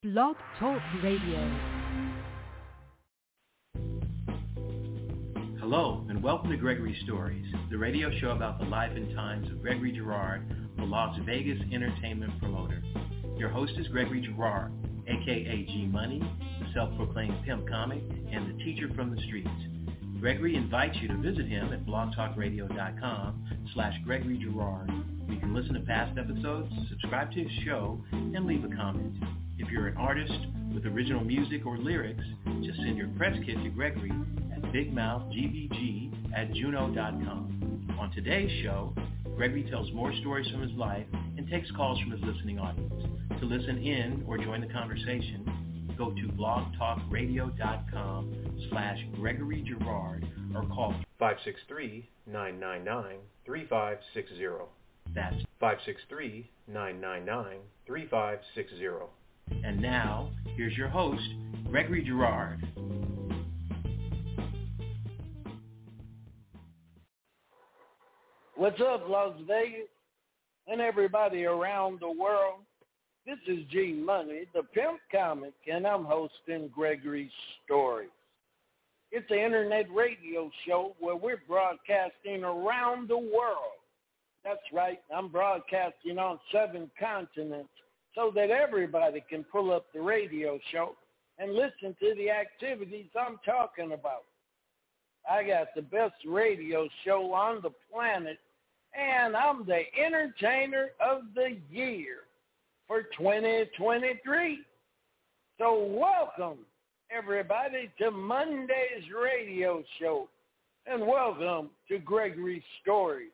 Blog Talk Radio. Hello, and welcome to Gregory Stories, the radio show about the life and times of Gregory Girard, the Las Vegas entertainment promoter. Your host is Gregory Girard, a.k.a. G-Money, the self-proclaimed pimp comic, and the teacher from the streets. Gregory invites you to visit him at blogtalkradio.com/Gregory Girard. You can listen to past episodes, subscribe to his show, and leave a comment. If you're an artist with original music or lyrics, just send your press kit to Gregory at bigmouthgbg@juno.com. On today's show, Gregory tells more stories from his life and takes calls from his listening audience. To listen in or join the conversation, go to blogtalkradio.com/Gregory Girard or call 563-999-3560. That's 563-999-3560. And now, here's your host, Gregory Girard. What's up, Las Vegas, and everybody around the world? This is G-Money, the pimp comic, and I'm hosting Gregory's Stories. It's an internet radio show where we're broadcasting around the world. That's right, I'm broadcasting on 7 continents so that everybody can pull up the radio show and listen to the activities I'm talking about. I got the best radio show on the planet, and I'm the entertainer of the year for 2023. So welcome, everybody, to Monday's radio show, and welcome to Gregory's Stories.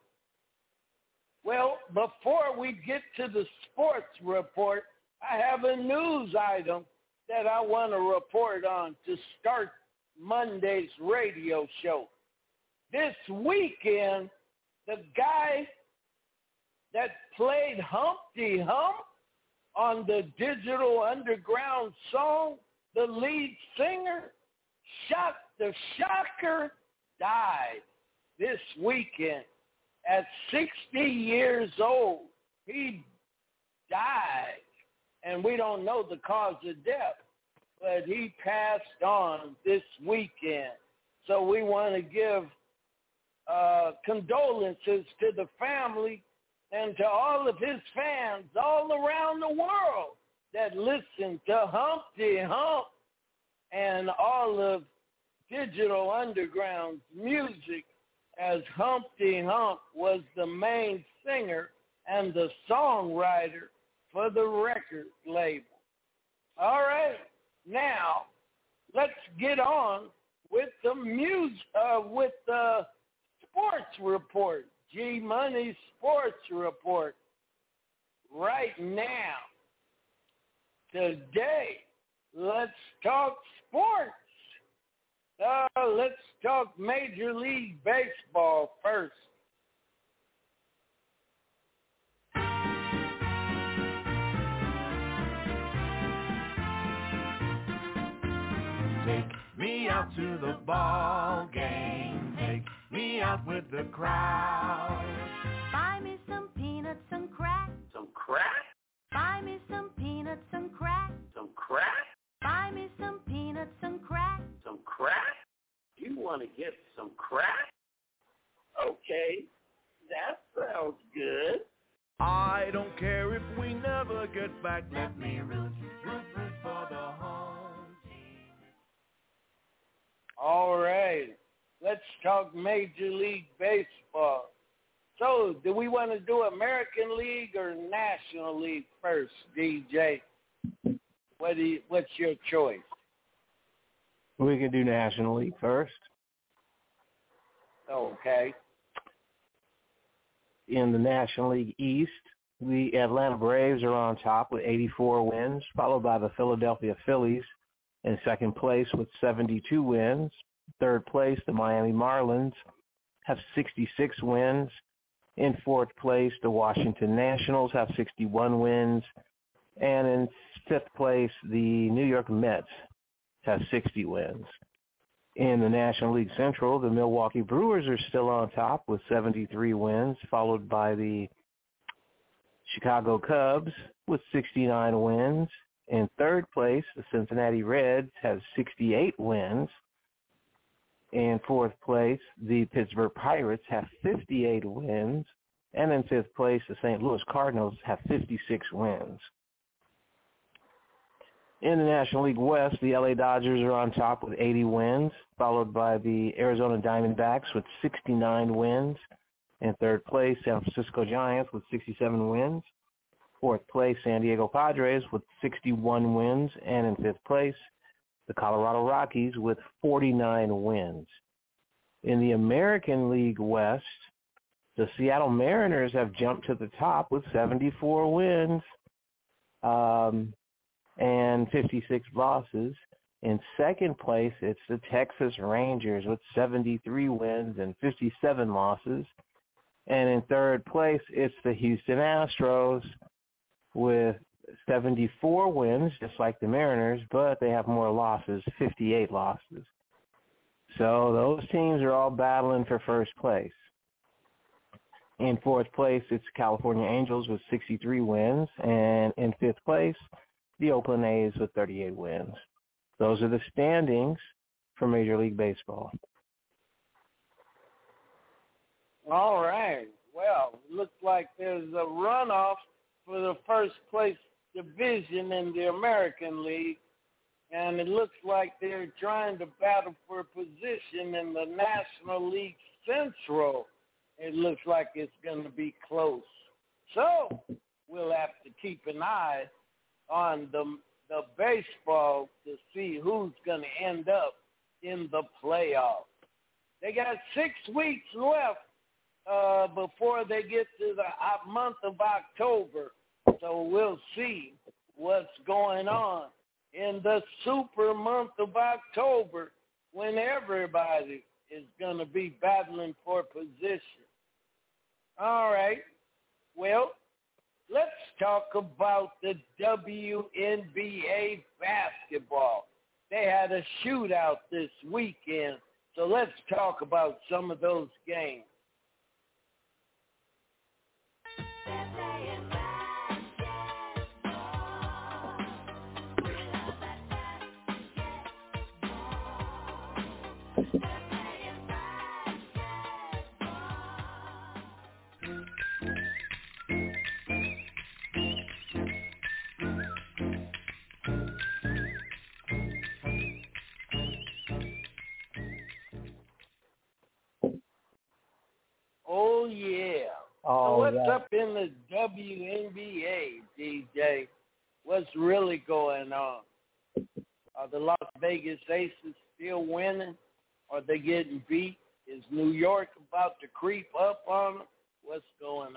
Well, before we get to the sports report, I have a news item that I want to report on to start Monday's radio show. This weekend, the guy that played Humpty Hump on the Digital Underground song, the lead singer, Shock the Shocker, died this weekend at 60 years old. He died, and we don't know the cause of death, but he passed on this weekend. So we want to give condolences to the family and to all of his fans all around the world that listen to Humpty Hump and all of Digital Underground's music, as Humpty Hump was the main singer and the songwriter for the record label. All right, now let's get on with the with the sports report, G-Money sports report. Right now, today, let's talk sports. Let's talk Major League Baseball first. Take me out to the ball game. Take me out with the crowd. Buy me some peanuts and crack. Some crack? Buy me some peanuts and crack. Some crack? Buy me some peanuts and crack. Some crack? You want to get some crack? Okay, that sounds good. I don't care if we never get back. Let me root for the home team. All right, let's talk Major League Baseball. So, do we want to do American League or National League first, DJ? What's your choice? We can do National League first. Okay. In the National League East, the Atlanta Braves are on top with 84 wins, followed by the Philadelphia Phillies in second place with 72 wins. Third place, the Miami Marlins have 66 wins. In fourth place, the Washington Nationals have 61 wins. And in fifth place, the New York Mets have 60 wins. In the National League Central, the Milwaukee Brewers are still on top with 73 wins, followed by the Chicago Cubs with 69 wins. In third place, the Cincinnati Reds have 68 wins. In fourth place, the Pittsburgh Pirates have 58 wins. And in fifth place, the St. Louis Cardinals have 56 wins. In the National League West, the LA Dodgers are on top with 80 wins, followed by the Arizona Diamondbacks with 69 wins. In third place, San Francisco Giants with 67 wins. Fourth place, San Diego Padres with 61 wins. And in fifth place, the Colorado Rockies with 49 wins. In the American League West, the Seattle Mariners have jumped to the top with 74 wins and 56 losses. In second place, it's the Texas Rangers with 73 wins and 57 losses. And in third place, it's the Houston Astros with 74 wins, just like the Mariners, but they have more losses, 58 losses. So those teams are all battling for first place. In fourth place, it's California Angels with 63 wins. And in fifth place, the Oakland A's with 38 wins. Those are the standings for Major League Baseball. All right. Well, looks like there's a runoff for the first place division in the American League, and it looks like they're trying to battle for a position in the National League Central. It looks like it's going to be close. So we'll have to keep an eye on the baseball to see who's going to end up in the playoffs. They got 6 weeks left before they get to the month of October. So we'll see what's going on in the super month of October when everybody is going to be battling for position. All right. Well, let's talk about the WNBA basketball. They had a shootout this weekend, so let's talk about some of those games. Oh, yeah. So what's up in the WNBA, DJ? What's really going on? Are the Las Vegas Aces still winning? Are they getting beat? Is New York about to creep up on them? What's going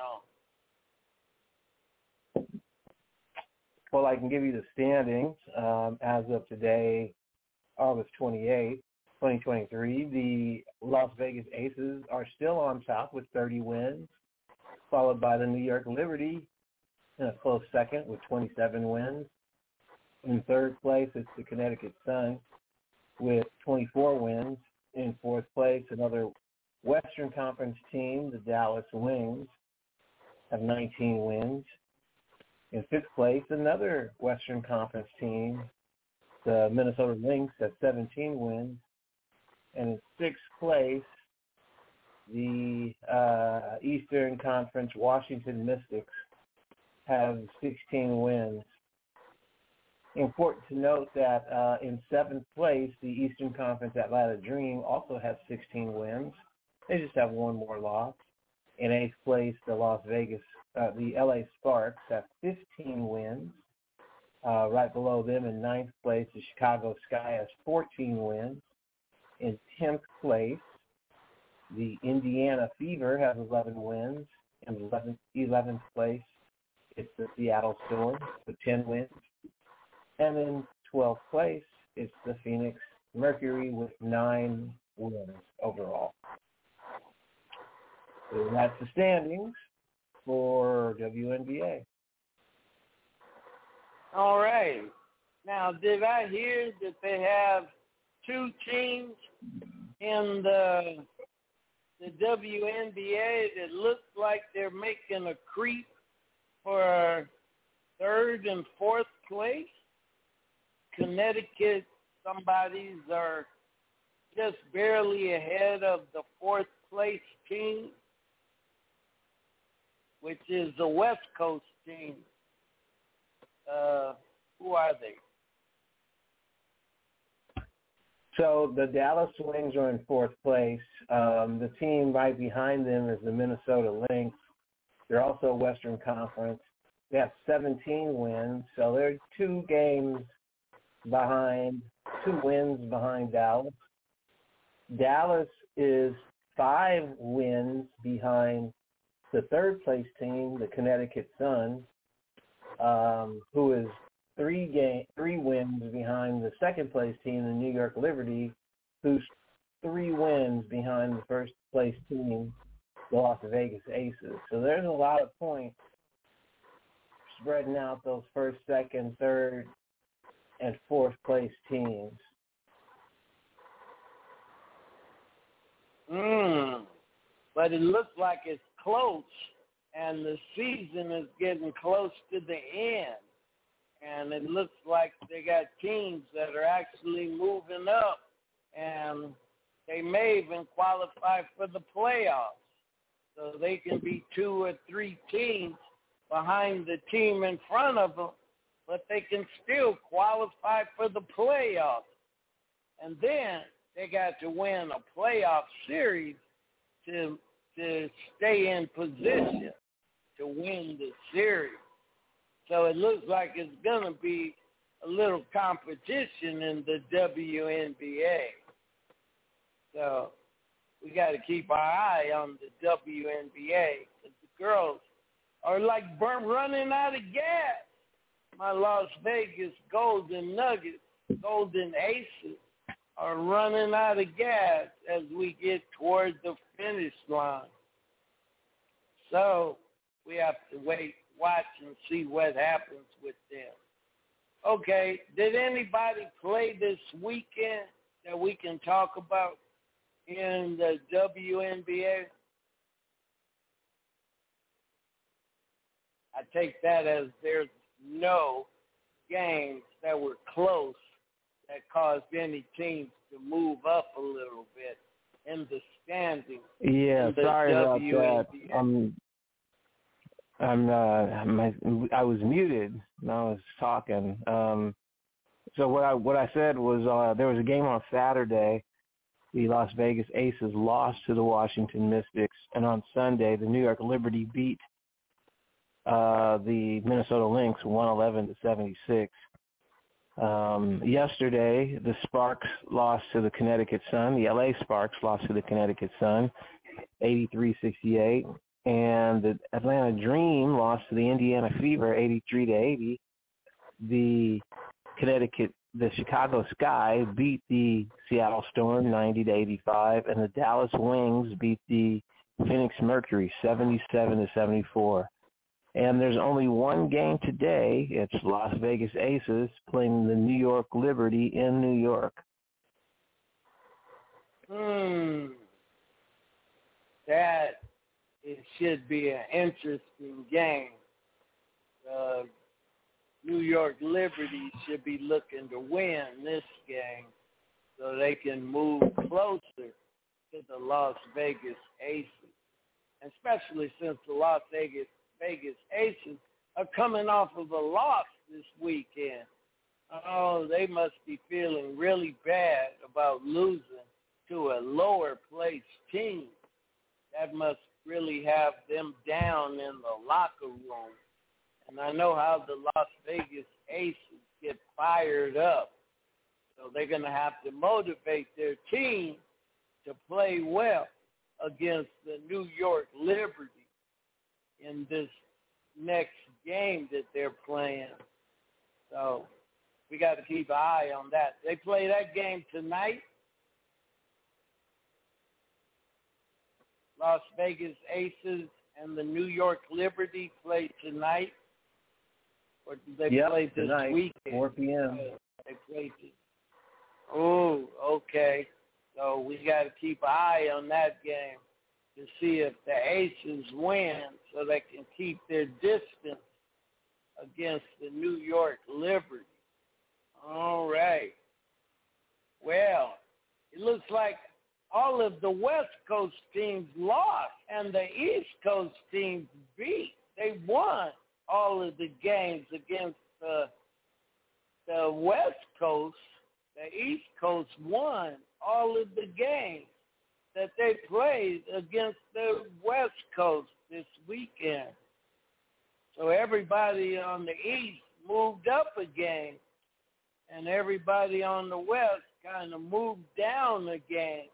on? Well, I can give you the standings. As of today, August 28th, 2023, the Las Vegas Aces are still on top with 30 wins, followed by the New York Liberty in a close second with 27 wins. In third place, it's the Connecticut Sun with 24 wins. In fourth place, another Western Conference team, the Dallas Wings, have 19 wins. In fifth place, another Western Conference team, the Minnesota Lynx, have 17 wins. And in sixth place, the Eastern Conference Washington Mystics have 16 wins. Important to note that in seventh place, the Eastern Conference Atlanta Dream also has 16 wins. They just have one more loss. In eighth place, the LA Sparks have 15 wins. Right below them in ninth place, the Chicago Sky has 14 wins. In 10th place, the Indiana Fever has 11 wins. In 11th place, it's the Seattle Storm with 10 wins. And in 12th place, it's the Phoenix Mercury with 9 wins overall. So that's the standings for WNBA. All right. Now, did I hear that they have 2 teams in the WNBA that look like they're making a creep for third and fourth place? Connecticut, somebody's are just barely ahead of the fourth place team, which is the West Coast team. Who are they? So the Dallas Wings are in fourth place. The team right behind them is the Minnesota Lynx. They're also Western Conference. They have 17 wins, so they're 2 wins behind Dallas. Dallas is 5 wins behind the third place team, the Connecticut Sun, who is 3 wins behind the second place team, the New York Liberty, who's 3 wins behind the first place team, the Las Vegas Aces. So there's a lot of points spreading out those first, second, third, and fourth place teams. But it looks like it's close, and the season is getting close to the end. And it looks like they got teams that are actually moving up, and they may even qualify for the playoffs. So they can be 2 or 3 teams behind the team in front of them, but they can still qualify for the playoffs. And then they got to win a playoff series to stay in position to win the series. So it looks like it's going to be a little competition in the WNBA. So we got to keep our eye on the WNBA because the girls are like running out of gas. My Las Vegas Golden Nuggets, Golden Aces, are running out of gas as we get toward the finish line. So we have to watch and see what happens with them. Okay, did anybody play this weekend that we can talk about in the WNBA? I take that as there's no games that were close that caused any teams to move up a little bit in the standings. Yeah, sorry about that. I was muted and I was talking. So what I said was there was a game on Saturday. The Las Vegas Aces lost to the Washington Mystics, and on Sunday the New York Liberty beat the Minnesota Lynx 111-76. Yesterday, the Sparks lost to the Connecticut Sun. The LA Sparks lost to the Connecticut Sun 83-68. And the Atlanta Dream lost to the Indiana Fever 83-80. The Chicago Sky beat the Seattle Storm 90-85, and the Dallas Wings beat the Phoenix Mercury 77-74. And there's only one game today. It's Las Vegas Aces playing the New York Liberty in New York. That it should be an interesting game. New York Liberty should be looking to win this game so they can move closer to the Las Vegas Aces, especially since the Las Vegas Aces are coming off of a loss this weekend. Oh, they must be feeling really bad about losing to a lower place team. That must really have them down in the locker room. And I know how the Las Vegas Aces get fired up. So they're going to have to motivate their team to play well against the New York Liberty in this next game that they're playing. So we got to keep an eye on that. They play that game tonight. Las Vegas Aces and the New York Liberty play tonight. Or do they play this tonight, weekend? 4 p.m. They play Oh, okay. So we got to keep an eye on that game to see if the Aces win so they can keep their distance against the New York Liberty. All all of the West Coast teams lost and the East Coast teams beat. They won all of the games against the West Coast. The East Coast won all of the games that they played against the West Coast this weekend. So everybody on the East moved up a game, and everybody on the West kind of moved down a game.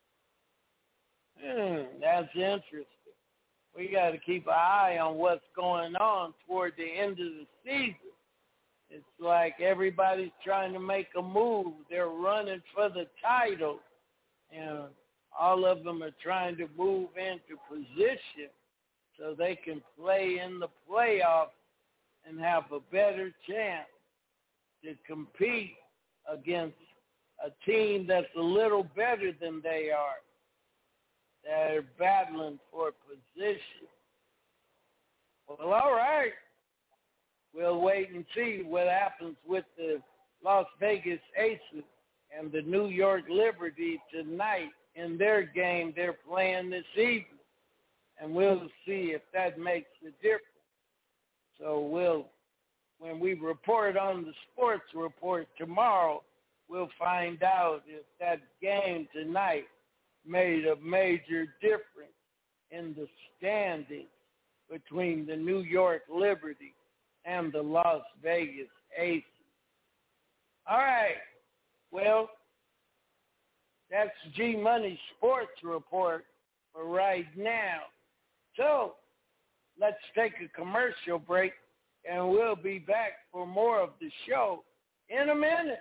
That's interesting. We got to keep an eye on what's going on toward the end of the season. It's like everybody's trying to make a move. They're running for the title, and all of them are trying to move into position so they can play in the playoffs and have a better chance to compete against a team that's a little better than they are. They're battling for position. Well, all right. We'll wait and see what happens with the Las Vegas Aces and the New York Liberty tonight in their game they're playing this evening. And we'll see if that makes a difference. So when we report on the sports report tomorrow, we'll find out if that game tonight made a major difference in the standings between the New York Liberty and the Las Vegas Aces. All right. Well, that's G-Money Sports Report for right now. So let's take a commercial break, and we'll be back for more of the show in a minute.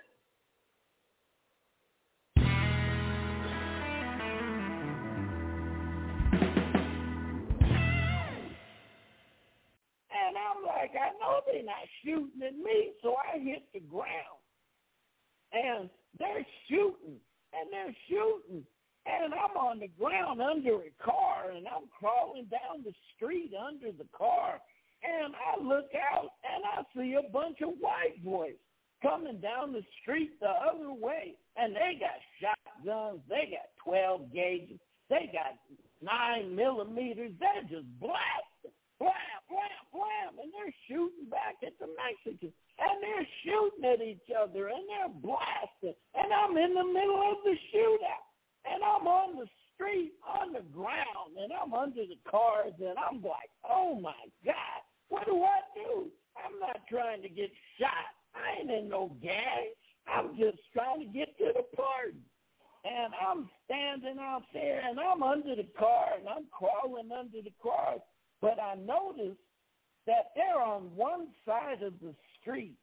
And I'm like, I know they're not shooting at me, so I hit the ground. And they're shooting, and they're shooting. And I'm on the ground under a car, and I'm crawling down the street under the car. And I look out, and I see a bunch of white boys coming down the street the other way. And they got shotguns. They got 12 gauges. They got 9 millimeters. They're just blasting. Blam, blam, blam. And they're shooting back at the Mexicans. And they're shooting at each other, and they're blasting. And I'm in the middle of the shootout. And I'm on the street, on the ground, and I'm under the cars, and I'm like, oh, my God, what do I do? I'm not trying to get shot. I ain't in no gang. I'm just trying to get to the party. And I'm standing out there, and I'm under the car, and I'm crawling under the car. But I noticed that they're on one side of the street.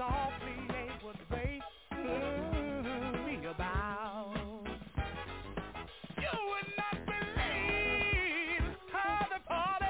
softly ain't what they me about. You would not believe how the party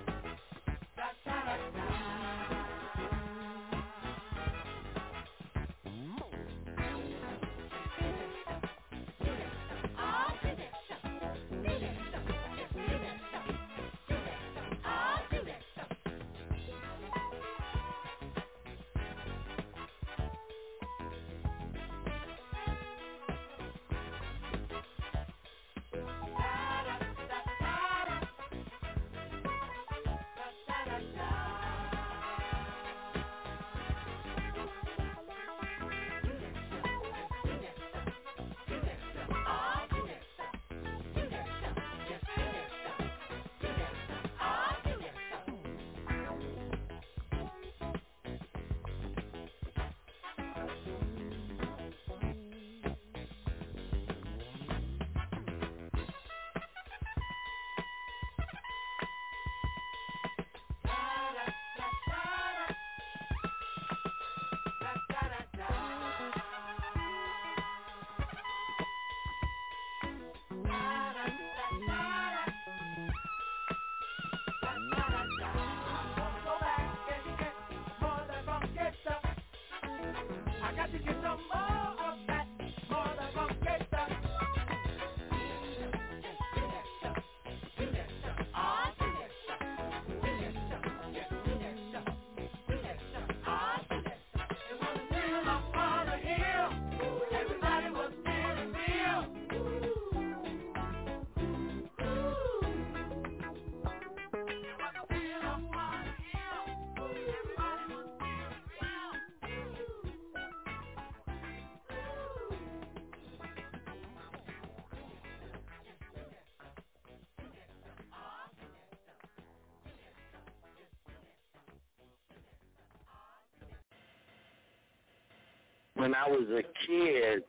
when I was a kid,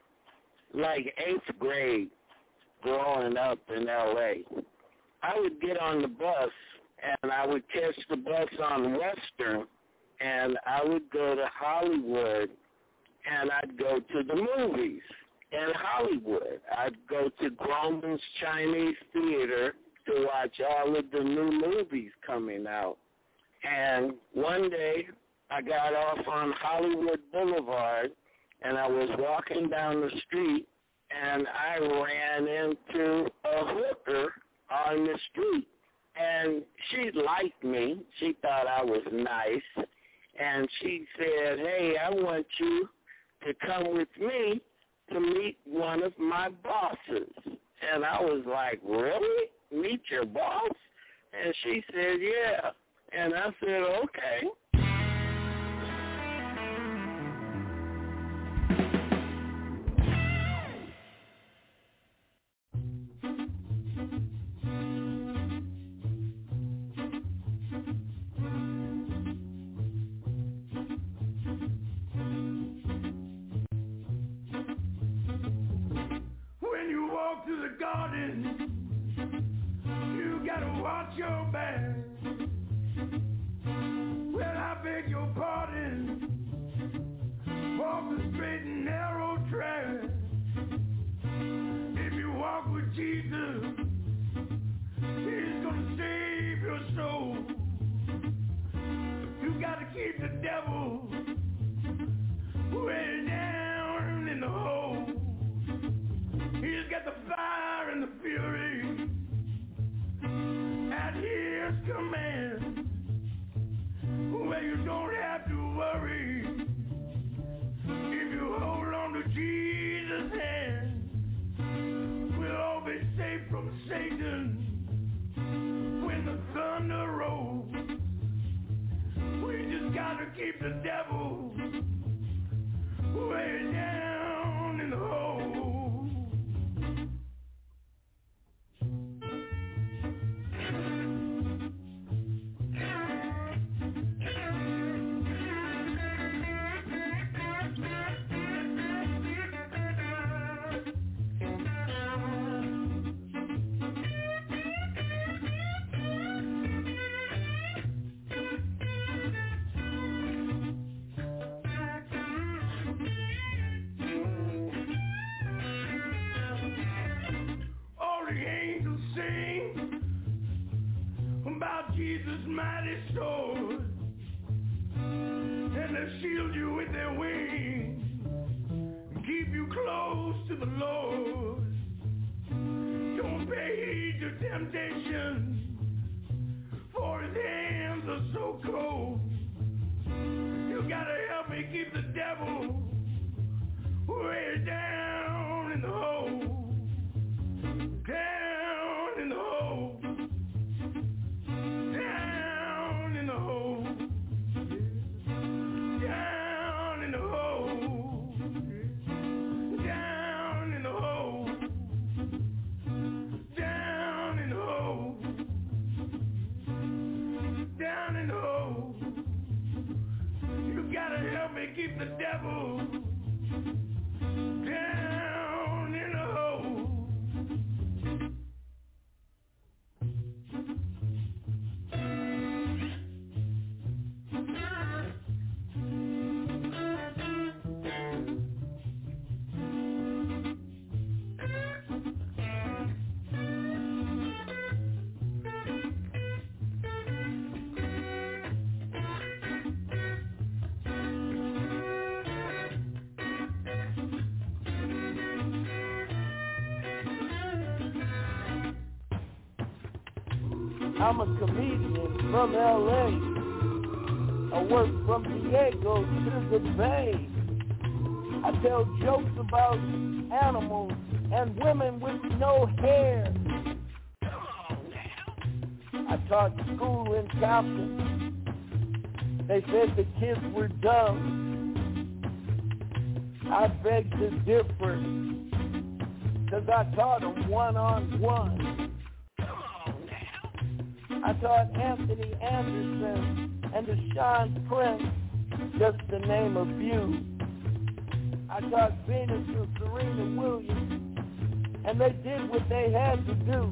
like 8th grade, growing up in L.A., I would get on the bus, and I would catch the bus on Western, and I would go to Hollywood, and I'd go to the movies in Hollywood. I'd go to Grauman's Chinese Theater to watch all of the new movies coming out. And one day, I got off on Hollywood Boulevard, and I was walking down the street, and I ran into a hooker on the street. And she liked me. She thought I was nice. And she said, hey, I want you to come with me to meet one of my bosses. And I was like, really? Meet your boss? And she said, yeah. And I said, okay. You gotta watch your back. Well, I beg your pardon. Walk the straight and narrow track. If you walk with Jesus, He's gonna save your soul. You gotta keep the devil way down in the hole. He's got the fire and the fury at His command. Well, you don't have to worry if you hold on to Jesus' hand. We'll all be safe from Satan when the thunder rolls. We just gotta keep the devil way down in the hole. Jesus' mighty sword, and they'll shield you with their wings, keep you close to the Lord. Don't pay heed to temptation, for his hands are so cold. You gotta help me keep the devil way down in the hole. Down in the hole. Down in the hole. Down in the hole. Down in the hole. Down in the hole. Down in the hole. You gotta help me keep the devil down in the hole. I'm a comedian from L.A. I work from Diego to the Bay. I tell jokes about animals and women with no hair. I taught school in Compton. They said the kids were dumb. I beg to differ, 'cause I taught them one-on-one. I taught Anthony Anderson and Deshaun Prince, just to name a few. I taught Venus and Serena Williams, and they did what they had to do.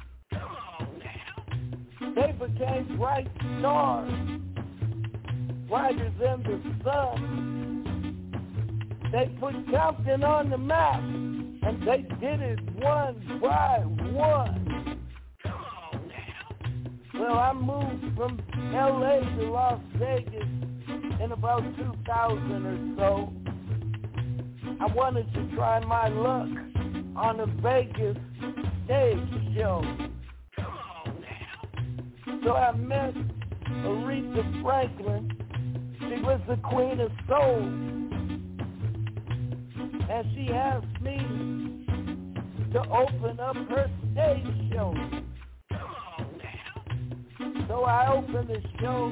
They became bright stars, brighter than the sun. They put Compton on the map, and they did it one by one. Well, I moved from L.A. to Las Vegas in about 2000 or so. I wanted to try my luck on a Vegas stage show. So I met Aretha Franklin. She was the queen of soul. And she asked me to open up her stage show. So I opened the show,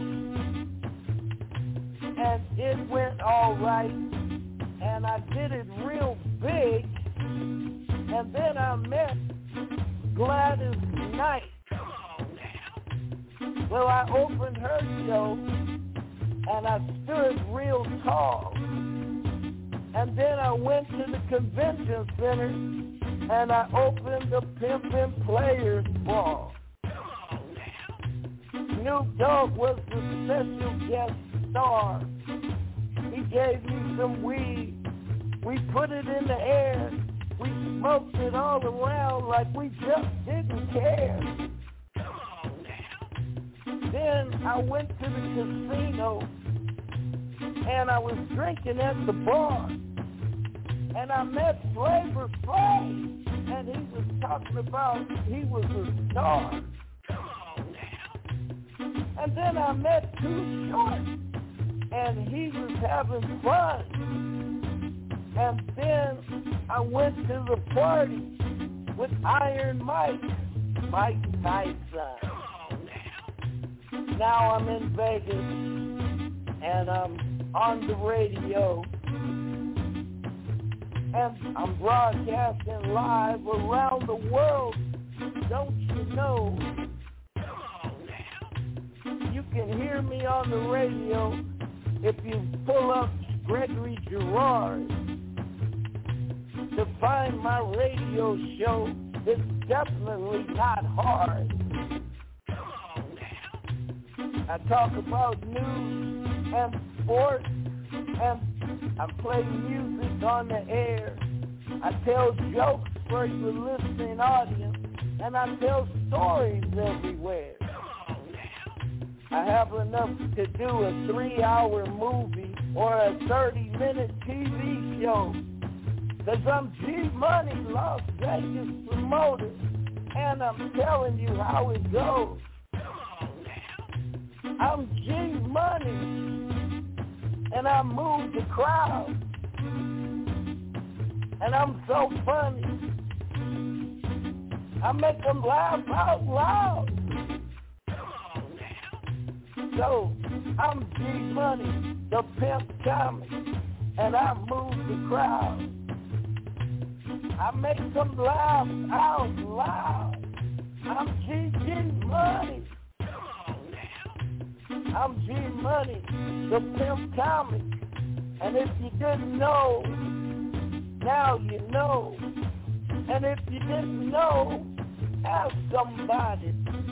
and it went all right, and I did it real big, and then I met Gladys Knight. Well, I opened her show, and I stood real tall, and then I went to the convention center, and I opened the Pimpin' Players Ball. Snoop Dogg was the special guest star. He gave me some weed. We put it in the air. We smoked it all around like we just didn't care. Then I went to the casino, and I was drinking at the bar. And I met Flavor Flav, and he was talking about he was a star. And then I met Too Short, and he was having fun. And then I went to the party with Iron Mike Tyson. Now I'm in Vegas, and I'm on the radio, and I'm broadcasting live around the world, don't you know? You can hear me on the radio if you pull up Gregory Girard. To find my radio show, it's definitely not hard. I talk about news and sports, and I play music on the air. I tell jokes for the listening audience, and I tell stories everywhere. I have enough to do a 3-hour movie or a 30-minute TV show. Cause I'm G-Money, Las Vegas promoter, and I'm telling you how it goes. I'm G-Money, and I move the crowd, and I'm so funny. I make them laugh out loud. So, I'm G-Money, the pimp comic, and I move the crowd. I make them laugh out loud. I'm G-Money. I'm G-Money, the pimp comic. And if you didn't know, now you know. And if you didn't know, ask somebody.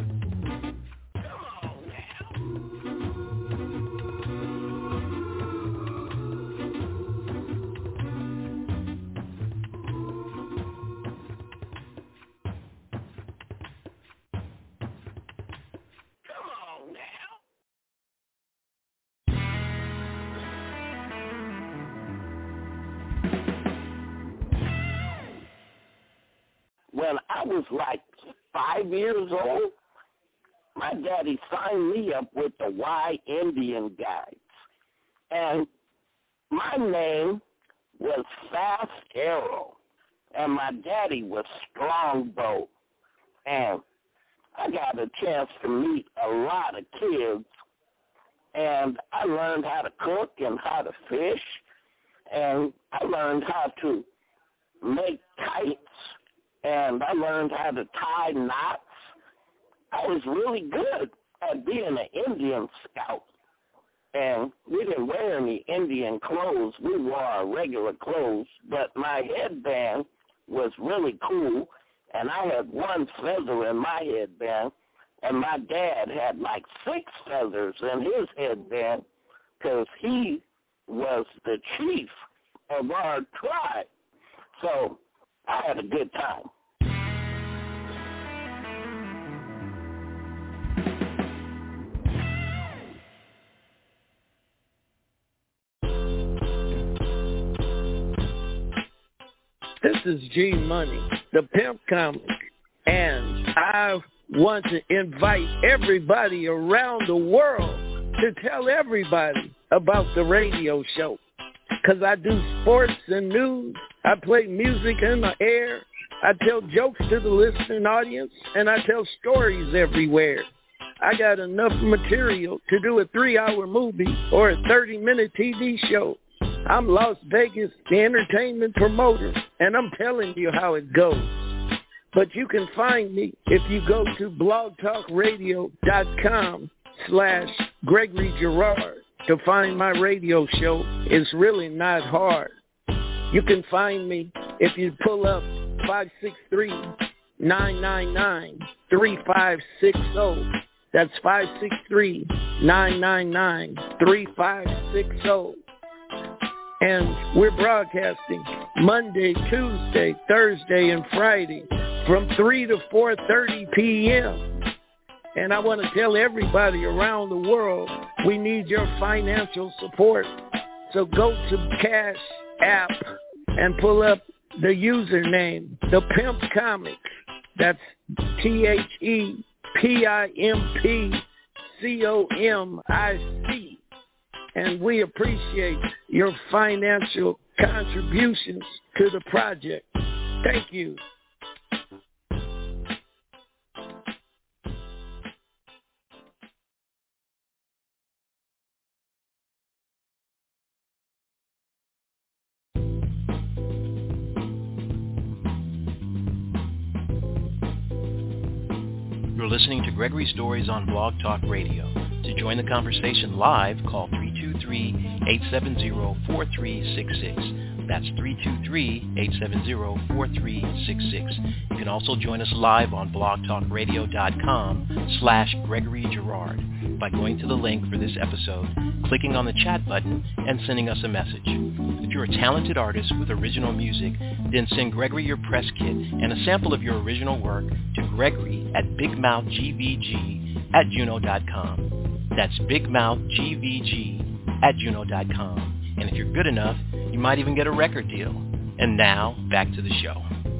When I was like 5 years old, my daddy signed me up with the Y Indian Guides. And my name was Fast Arrow, and my daddy was Strongbow. And I got a chance to meet a lot of kids, and I learned how to cook and how to fish, and I learned how to make kites, and I learned how to tie knots. I was really good at being an Indian scout. And we didn't wear any Indian clothes. We wore our regular clothes, but my headband was really cool, and I had one feather in my headband, and my dad had like 6 feathers in his headband because he was the chief of our tribe. So I had a good time. This is G-Money, the pimp comic, and I want to invite everybody around the world to tell everybody about the radio show, because I do sports and news. I play music in the air. I tell jokes to the listening audience, and I tell stories everywhere. I got enough material to do a 3-hour movie or a 30-minute TV show. I'm Las Vegas, the entertainment promoter, and I'm telling you how it goes. But you can find me if you go to blogtalkradio.com/Gregory Girard to find my radio show. It's really not hard. You can find me if you pull up 563-999-3560. That's 563-999-3560. And we're broadcasting Monday, Tuesday, Thursday, and Friday from 3 to 4:30 p.m. And I want to tell everybody around the world, we need your financial support. So go to Cash App and pull up the username, The Pimp Comics. That's THEPIMPCOMIC. And we appreciate your financial contributions to the project. Thank you. You're listening to Gregory Stories on Blog Talk Radio. To join the conversation live, call 323-870-4366. That's 323-870-4366. You can also join us live on blogtalkradio.com/Gregory Girard by going to the link for this episode, clicking on the chat button, and sending us a message. If you're a talented artist with original music, then send Gregory your press kit and a sample of your original work to Gregory at BigMouthGVG@juno.com. That's bigmouthgvg@juno.com. And if you're good enough, you might even get a record deal. And now, back to the show.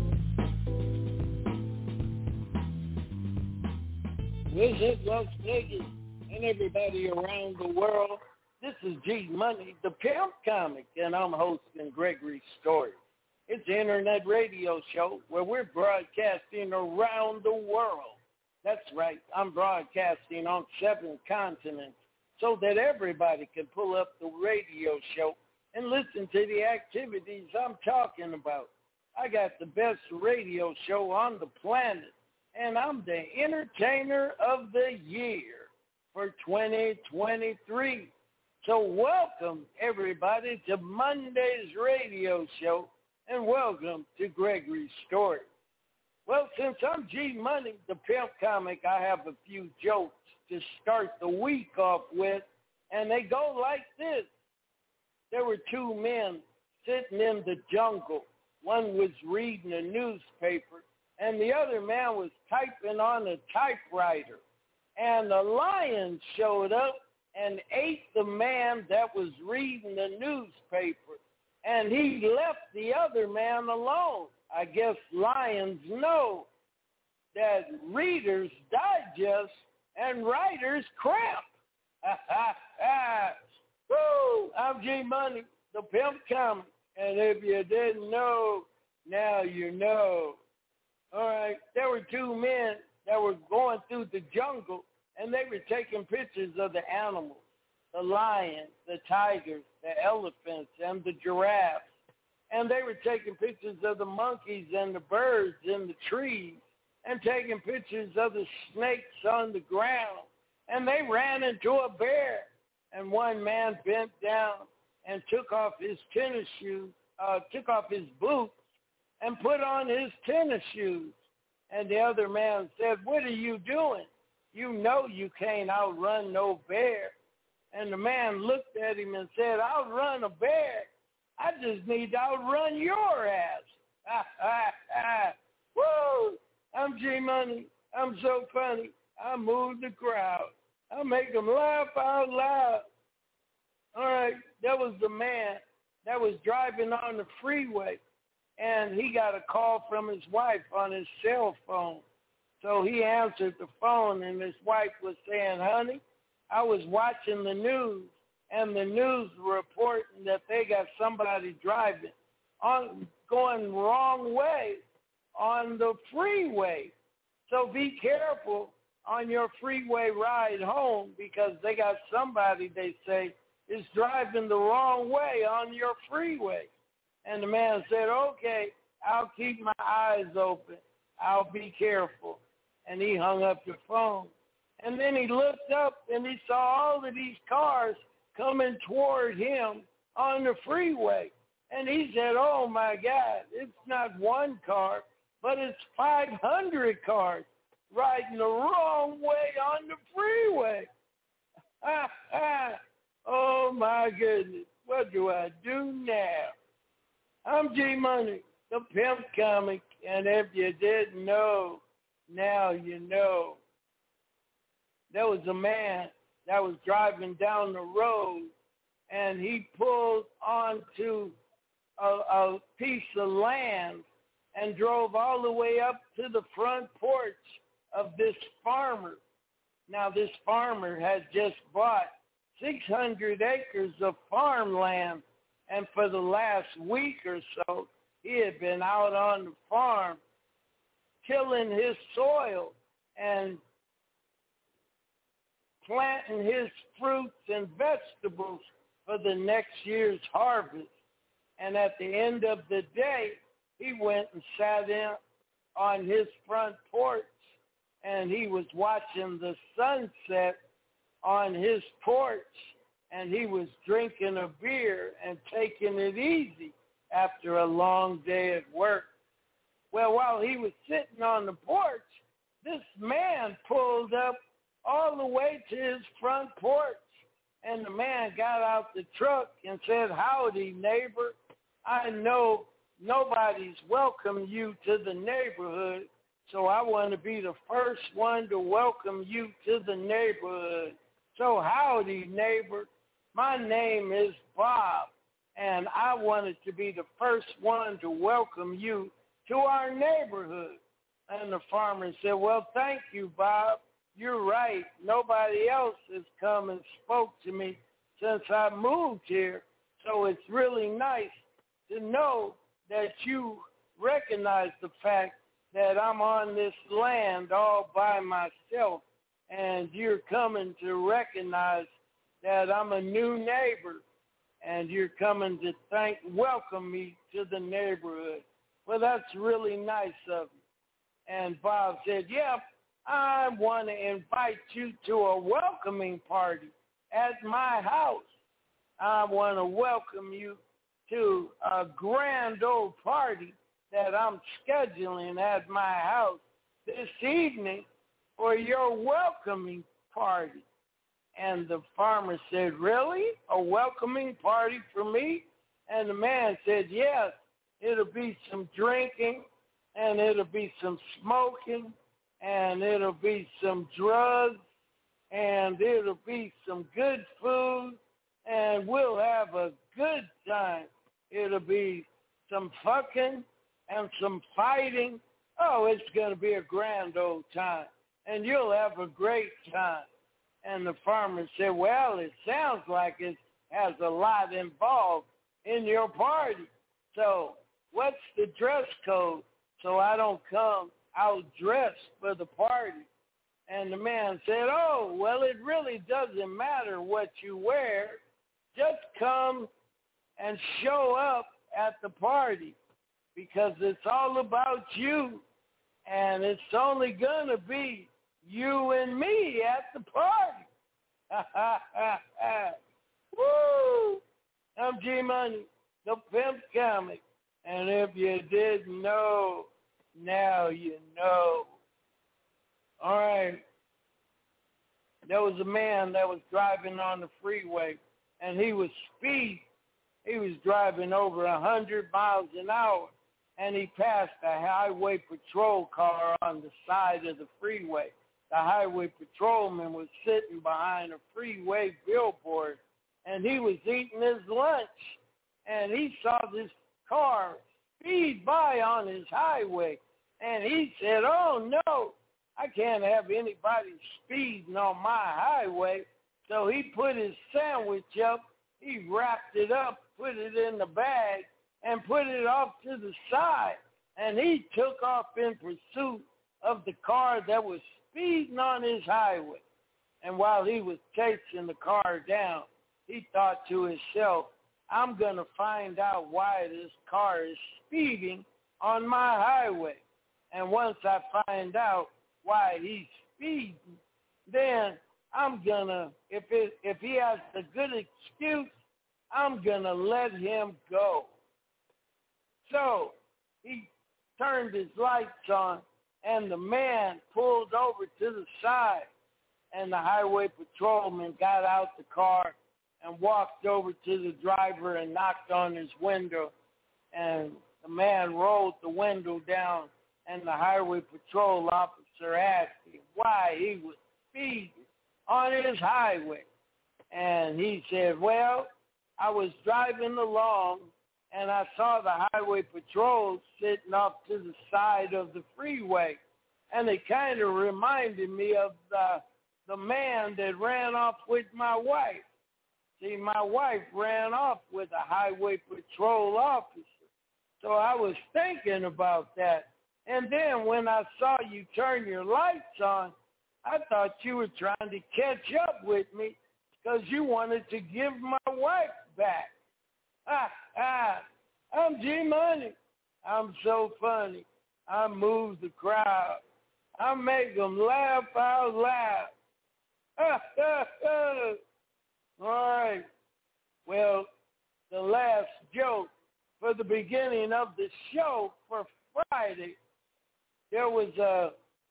Visit Las Vegas and everybody around the world. This is G Money, the Pimp Comic, and I'm hosting Gregory Stories. It's an internet radio show where we're broadcasting around the world. That's right, I'm broadcasting on 7 continents so that everybody can pull up the radio show and listen to the activities I'm talking about. I got the best radio show on the planet, and I'm the Entertainer of the Year for 2023. So welcome, everybody, to Monday's radio show, and welcome to Gregory's Story. Well, since I'm G Money, the Pimp Comic, I have a few jokes to start the week off with, and they go like this. There were 2 men sitting in the jungle. One was reading a newspaper, and the other man was typing on a typewriter. And a lion showed up and ate the man that was reading the newspaper, and he left the other man alone. I guess lions know that readers digest and writers cramp. Woo! I'm G Money, the Pimp Comic, and if you didn't know, now you know. All right, there were 2 men that were going through the jungle, and they were taking pictures of the animals, the lions, the tigers, the elephants, and the giraffes. And they were taking pictures of the monkeys and the birds in the trees and taking pictures of the snakes on the ground. And they ran into a bear. And one man bent down and took off his tennis shoes, took off his boots and put on his tennis shoes. And the other man said, "What are you doing? You know you can't outrun no bear." And the man looked at him and said, "Outrun a bear? I just need to outrun your ass." Woo! I'm G Money. I'm so funny. I move the crowd. I make them laugh out loud. All right, there was the man that was driving on the freeway, and he got a call from his wife on his cell phone. So he answered the phone, and his wife was saying, "Honey, I was watching the news, and the news reporting that they got somebody driving going wrong way on the freeway. So be careful on your freeway ride home because they got somebody, they say, is driving the wrong way on your freeway." And the man said, "Okay, I'll keep my eyes open. I'll be careful." And he hung up the phone. And then he looked up and he saw all of these cars coming toward him on the freeway. And he said, "Oh, my God, it's not one car, but it's 500 cars riding the wrong way on the freeway." Oh, my goodness. What do I do now? I'm G Money, the Pimp Comic, and if you didn't know, now you know. There was a man that was driving down the road, and he pulled onto a piece of land and drove all the way up to the front porch of this farmer. Now, this farmer had just bought 600 acres of farmland, and for the last week or so, he had been out on the farm tilling his soil and planting his fruits and vegetables for the next year's harvest. And at the end of the day, he went and sat in on his front porch, and he was watching the sunset on his porch, and he was drinking a beer and taking it easy after a long day at work. Well, while he was sitting on the porch, this man pulled up all the way to his front porch, and the man got out the truck and said, "Howdy, neighbor. I know nobody's welcomed you to the neighborhood, so I want to be the first one to welcome you to the neighborhood. So howdy, neighbor. My name is Bob, and I wanted to be the first one to welcome you to our neighborhood. And the farmer said, well, thank you, Bob. You're right. Nobody else has come and spoke to me since I moved here. So it's really nice to know that you recognize the fact that I'm on this land all by myself, and you're coming to recognize that I'm a new neighbor, and you're coming to welcome me to the neighborhood. Well, that's really nice of you. And Bob said, yeah, I want to invite you to a welcoming party at my house. I want to welcome you to a grand old party that I'm scheduling at my house this evening for your welcoming party. And the farmer said, really? A welcoming party for me? And the man said, yes, it'll be some drinking, and it'll be some smoking, and it'll be some drugs, and it'll be some good food, and we'll have a good time. It'll be some fucking and some fighting. Oh, it's going to be a grand old time, and you'll have a great time. And the farmer said, well, it sounds like it has a lot involved in your party. So what's the dress code so I don't come out dressed for the party? And the man said, oh, well, it really doesn't matter what you wear. Just come and show up at the party, because it's all about you, and it's only going to be you and me at the party. Woo! I'm G-Money, the Pimp Comic, and if you didn't know, now you know. All right. There was a man that was driving on the freeway, and he was speeding. He was driving over 100 miles an hour, and he passed a highway patrol car on the side of the freeway. The highway patrolman was sitting behind a freeway billboard, and he was eating his lunch, and he saw this car speed by on his highway, and he said, oh, no, I can't have anybody speeding on my highway. So he put his sandwich up, he wrapped it up, put it in the bag, and put it off to the side, and he took off in pursuit of the car that was speeding on his highway. And while he was chasing the car down, he thought to himself, I'm going to find out why this car is speeding on my highway. And once I find out why he's speeding, then I'm going to, if he has a good excuse, I'm going to let him go. So he turned his lights on, and the man pulled over to the side, and the highway patrolman got out the car and walked over to the driver and knocked on his window, and the man rolled the window down, and the highway patrol officer asked him why he was speeding on his highway. And he said, well, I was driving along, and I saw the highway patrol sitting off to the side of the freeway, and it kind of reminded me of the man that ran off with my wife. See, my wife ran off with a highway patrol officer. So I was thinking about that. And then when I saw you turn your lights on, I thought you were trying to catch up with me because you wanted to give my wife back. I'm G-Money. I'm so funny. I move the crowd. I make them laugh out loud. All right. Well, the last joke for the beginning of the show for Friday, there was a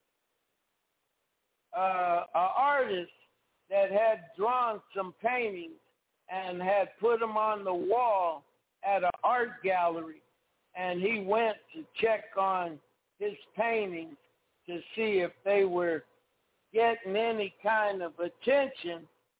artist that had drawn some paintings and had put them on the wall at an art gallery, and he went to check on his paintings to see if they were getting any kind of attention,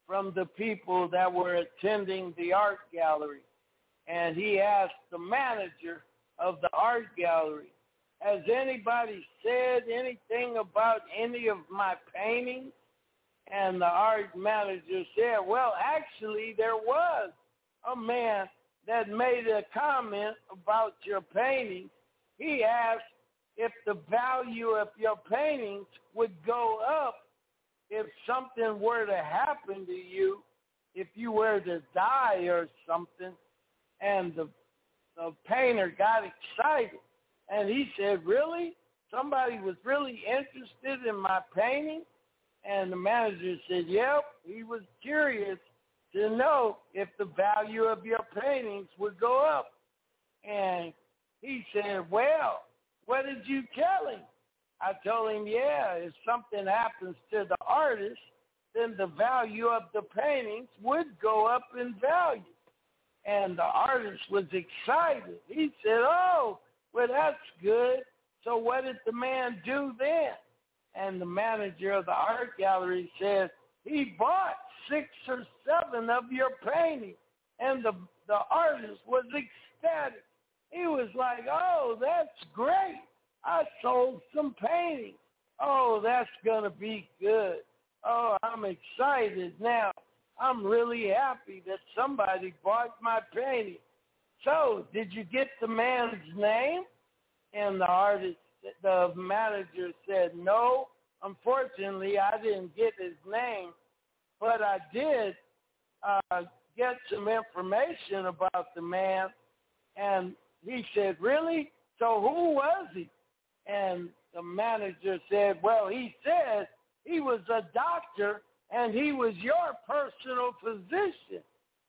from the people that were attending the art gallery. And he asked the manager of the art gallery, has anybody said anything about any of my paintings? And the art manager said, well, actually, there was a man that made a comment about your paintings. He asked if the value of your paintings would go up if something were to happen to you, if you were to die or something. And the painter got excited. And he said, really? Somebody was really interested in my painting? And the manager said, yep, he was curious to know if the value of your paintings would go up. And he said, well, what did you tell him? I told him, yeah, if something happens to the artist, then the value of the paintings would go up in value. And the artist was excited. He said, oh, well, that's good. So what did the man do then? And the manager of the art gallery said, he bought 6 or 7 of your paintings. And the artist was ecstatic. He was like, oh, that's great. I sold some paintings. Oh, that's going to be good. Oh, I'm excited now. I'm really happy that somebody bought my painting. So, did you get the man's name? And the manager said, no, unfortunately, I didn't get his name, but I did get some information about the man. And he said, really? So who was he? And the manager said, well, he said he was a doctor and he was your personal physician.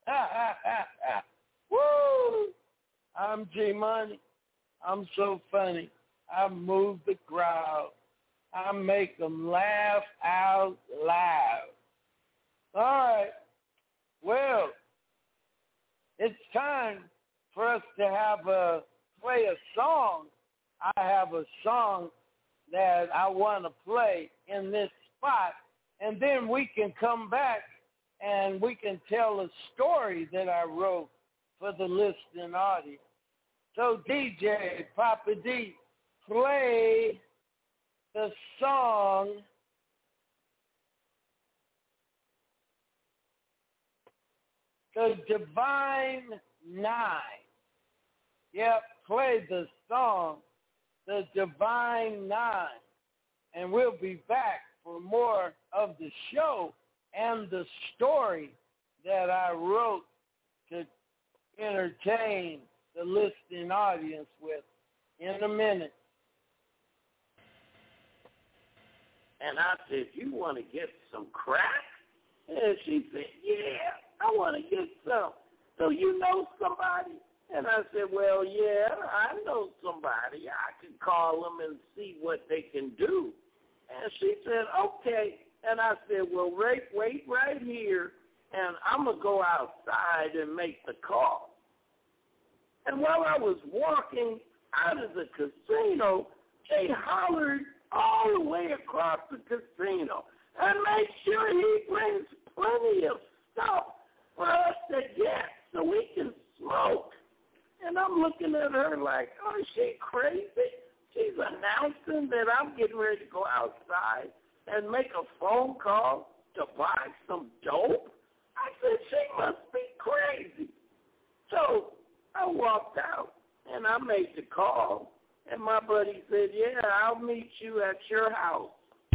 Woo! I'm G-Money. I'm so funny. I move the crowd. I make them laugh out loud. All right. Well, it's time for us to play a song. I have a song that I want to play in this spot, and then we can come back and we can tell a story that I wrote for the listening audience. So DJ Papa D, play the song The Divine Nine. Yep, play the song The Divine Nine. And we'll be back for more of the show and the story that I wrote to entertain the listening audience with in a minute. And I said, you want to get some crack? And she said, yeah, I want to get some. So you know somebody? And I said, well, yeah, I know somebody. I can call them and see what they can do. And she said, okay. And I said, well, wait right here, and I'm going to go outside and make the call. And while I was walking out of the casino, they hollered all the way across the casino and make sure he brings plenty of stuff for us to get so we can smoke. And I'm looking at her like, oh, is she crazy? She's announcing that I'm getting ready to go outside and make a phone call to buy some dope. I said, she must be crazy. So I walked out and I made the call. And my buddy said, yeah, I'll meet you at your house.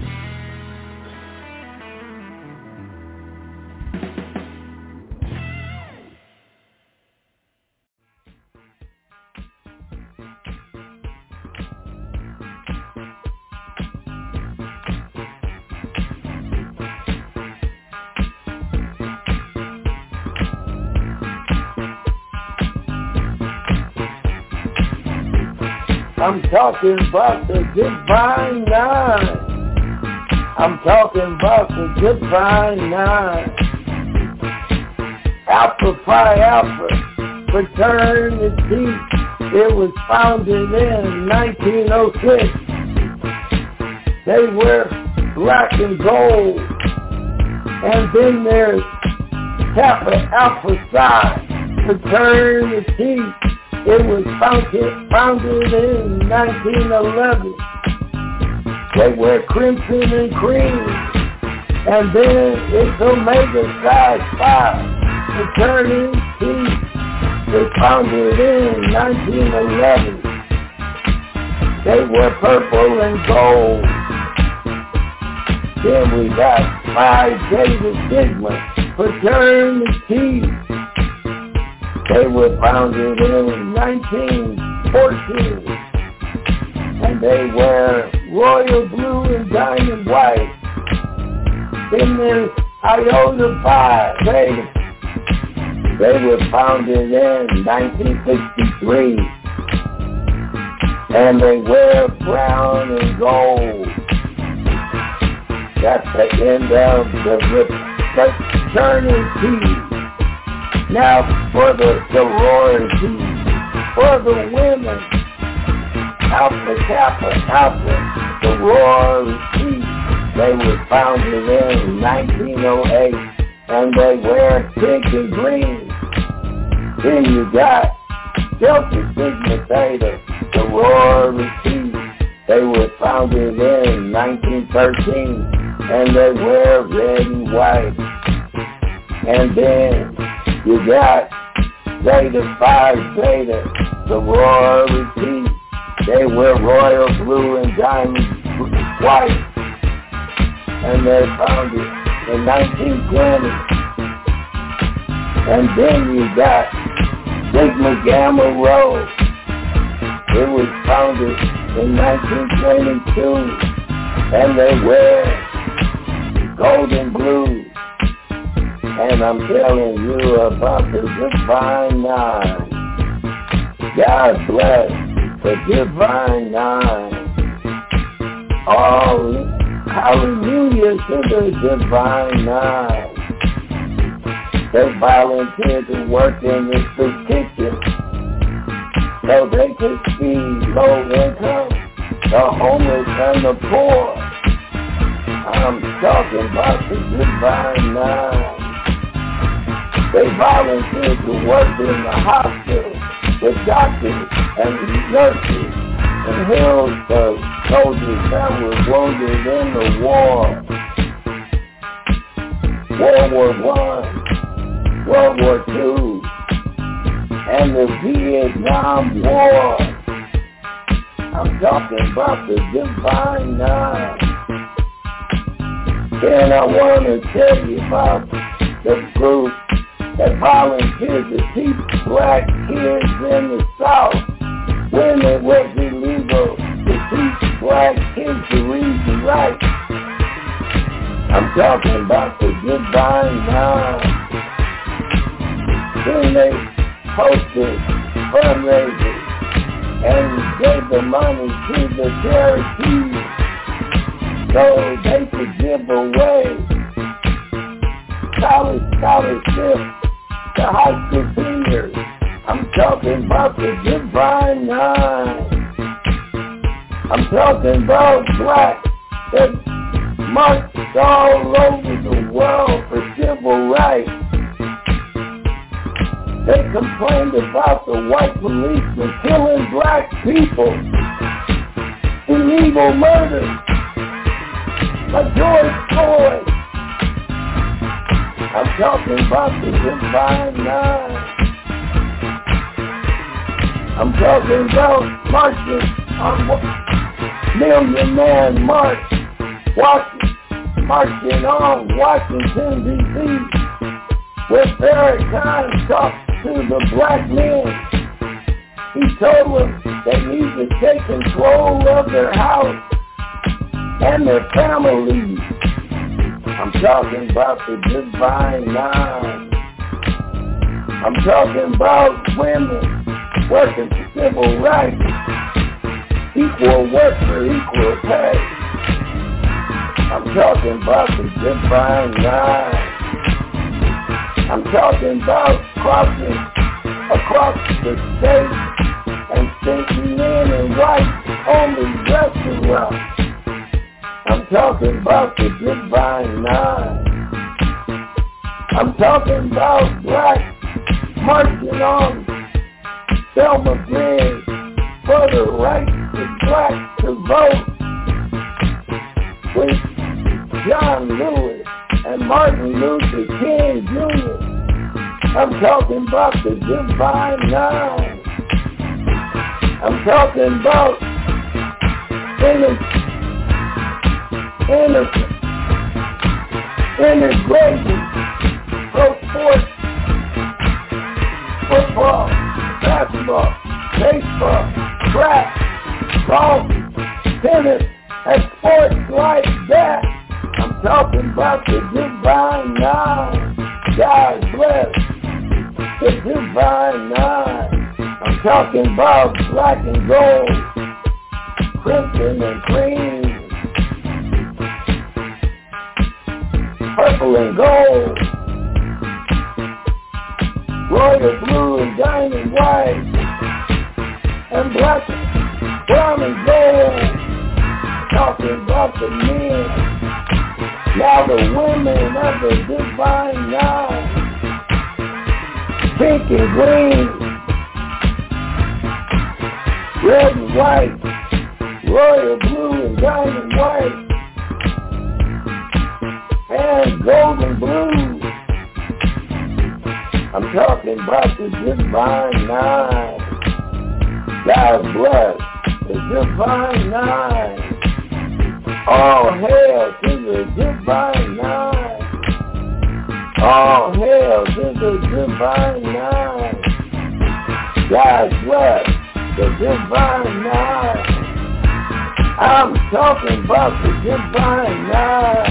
I'm talking about the Divine Nine. I'm talking about the Divine Nine. Alpha Phi Alpha Fraternity. It was founded in 1906. They were black and gold. And then there's Kappa Alpha Psi fraternity. It was founded in 1911. They wear crimson and cream. And then it's Omega Psi Phi fraternity. It founded in 1911. They wear purple and gold. Then we got Phi Beta Sigma fraternity. They were founded in 1914. And they wear royal blue and diamond white. Then there's Iota Phi Beta. They were founded in 1963. And they wear brown and gold. That's the end of the fraternity. Now for the sorority, for the women, Alpha Kappa Alpha sorority. They were founded in 1908, and they wear pink and green. Then you got Delta Sigma Theta sorority. They were founded in 1913. And they wear red and white. And then you got Zeta Phi Beta sorority. They wear royal blue and diamond white. And they're founded in 1920. And then you got Sigma Gamma Rho. It was founded in 1922. And they wear gold and blue. And I'm telling you about the Divine Nine. God bless the Divine Nine. Oh, hallelujah to the Divine Nine. They volunteered to work in the soup kitchen so they could feed low income, the homeless and the poor. I'm talking about the Divine Nine. They volunteered to work in the hospital with doctors and nurses and healed the soldiers that were wounded in the war. World War I, World War II, and the Vietnam War. I'm talking about the Divine Nine. Then I want to tell you about the group that volunteered to teach black kids in the South when it was illegal to teach black kids to read and write. I'm talking about the Divine Nine. Then they hosted fundraisers and gave the money to the charities so they could give away college scholarships to high school seniors. I'm talking about the Divine Nine. I'm talking about blacks that marched all over the world for civil rights. They complained about the white policemen killing black people in evil murders like George Floyd. I'm talking about the Divine Nine. I'm talking about marching on Million Man March, marching on Washington, D.C., where Farrakhan talked to the black men. He told them they need to take control of their house and their families. I'm talking about the Divine Nine. I'm talking about women working for civil rights, equal work for equal pay. I'm talking about the Divine Nine. I'm talking about crossing across the state and stinking men in white-only restaurants. I'm talking about the Divine Nine. I'm talking about black marching on Selma Bridge for the right to black to vote with John Lewis and Martin Luther King Jr. I'm talking about the Divine Nine. I'm talking about integration of sports, football, basketball, baseball, track, golf, tennis, and sports like that. I'm talking about the Divine Nine. God bless the Divine Nine. I'm talking about black and gold, crimson and cream, purple and gold, royal blue and diamond white, and black, brown and gold. Talking about the men, now the women of the Divine Nine, pink and green, red and white, royal blue and diamond white, and golden blue. I'm talking about the Divine Nine. God bless the Divine Nine. All hail to the Divine Nine. All hail to the Divine Nine. God bless the Divine Nine. I'm talking about the Divine Nine.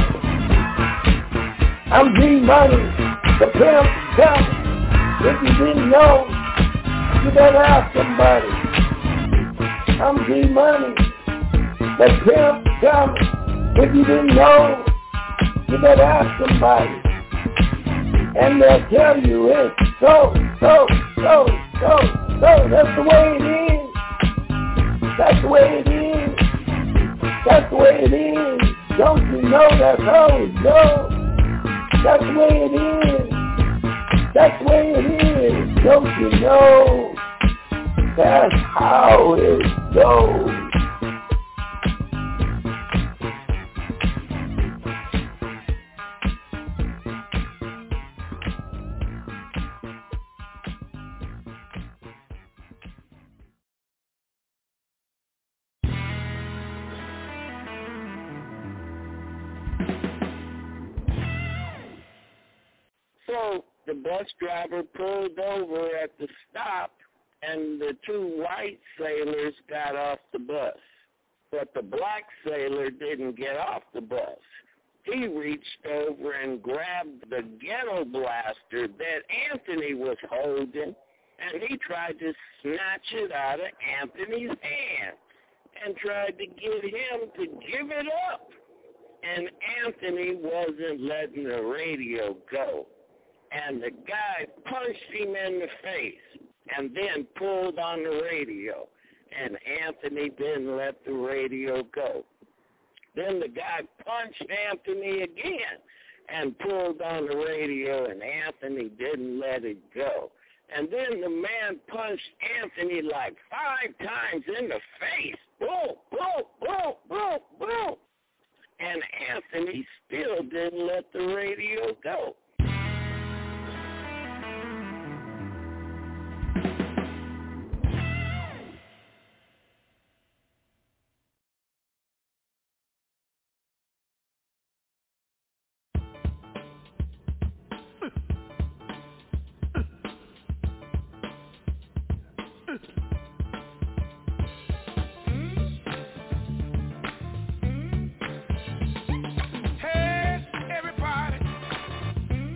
I'm G-Money, the pimp comes. If you didn't know, you better ask somebody. I'm G-Money, the pimp comes. If you didn't know, you better ask somebody. And they'll tell you it's so. That's the way it is. That's the way it is. That's the way it is. Don't you know that's how it goes? That's the way it is. That's the way it is. Don't you know that's how it goes? So the bus driver pulled over at the stop, and the two white sailors got off the bus. But the black sailor didn't get off the bus. He reached over and grabbed the ghetto blaster that Anthony was holding, and he tried to snatch it out of Anthony's hand and tried to get him to give it up. And Anthony wasn't letting the radio go. And the guy punched him in the face and then pulled on the radio. And Anthony didn't let the radio go. Then the guy punched Anthony again and pulled on the radio, and Anthony didn't let it go. And then the man punched Anthony like 5 times in the face. Boom, boom, boom, boom, boom. And Anthony still didn't let the radio go. Hey, everybody,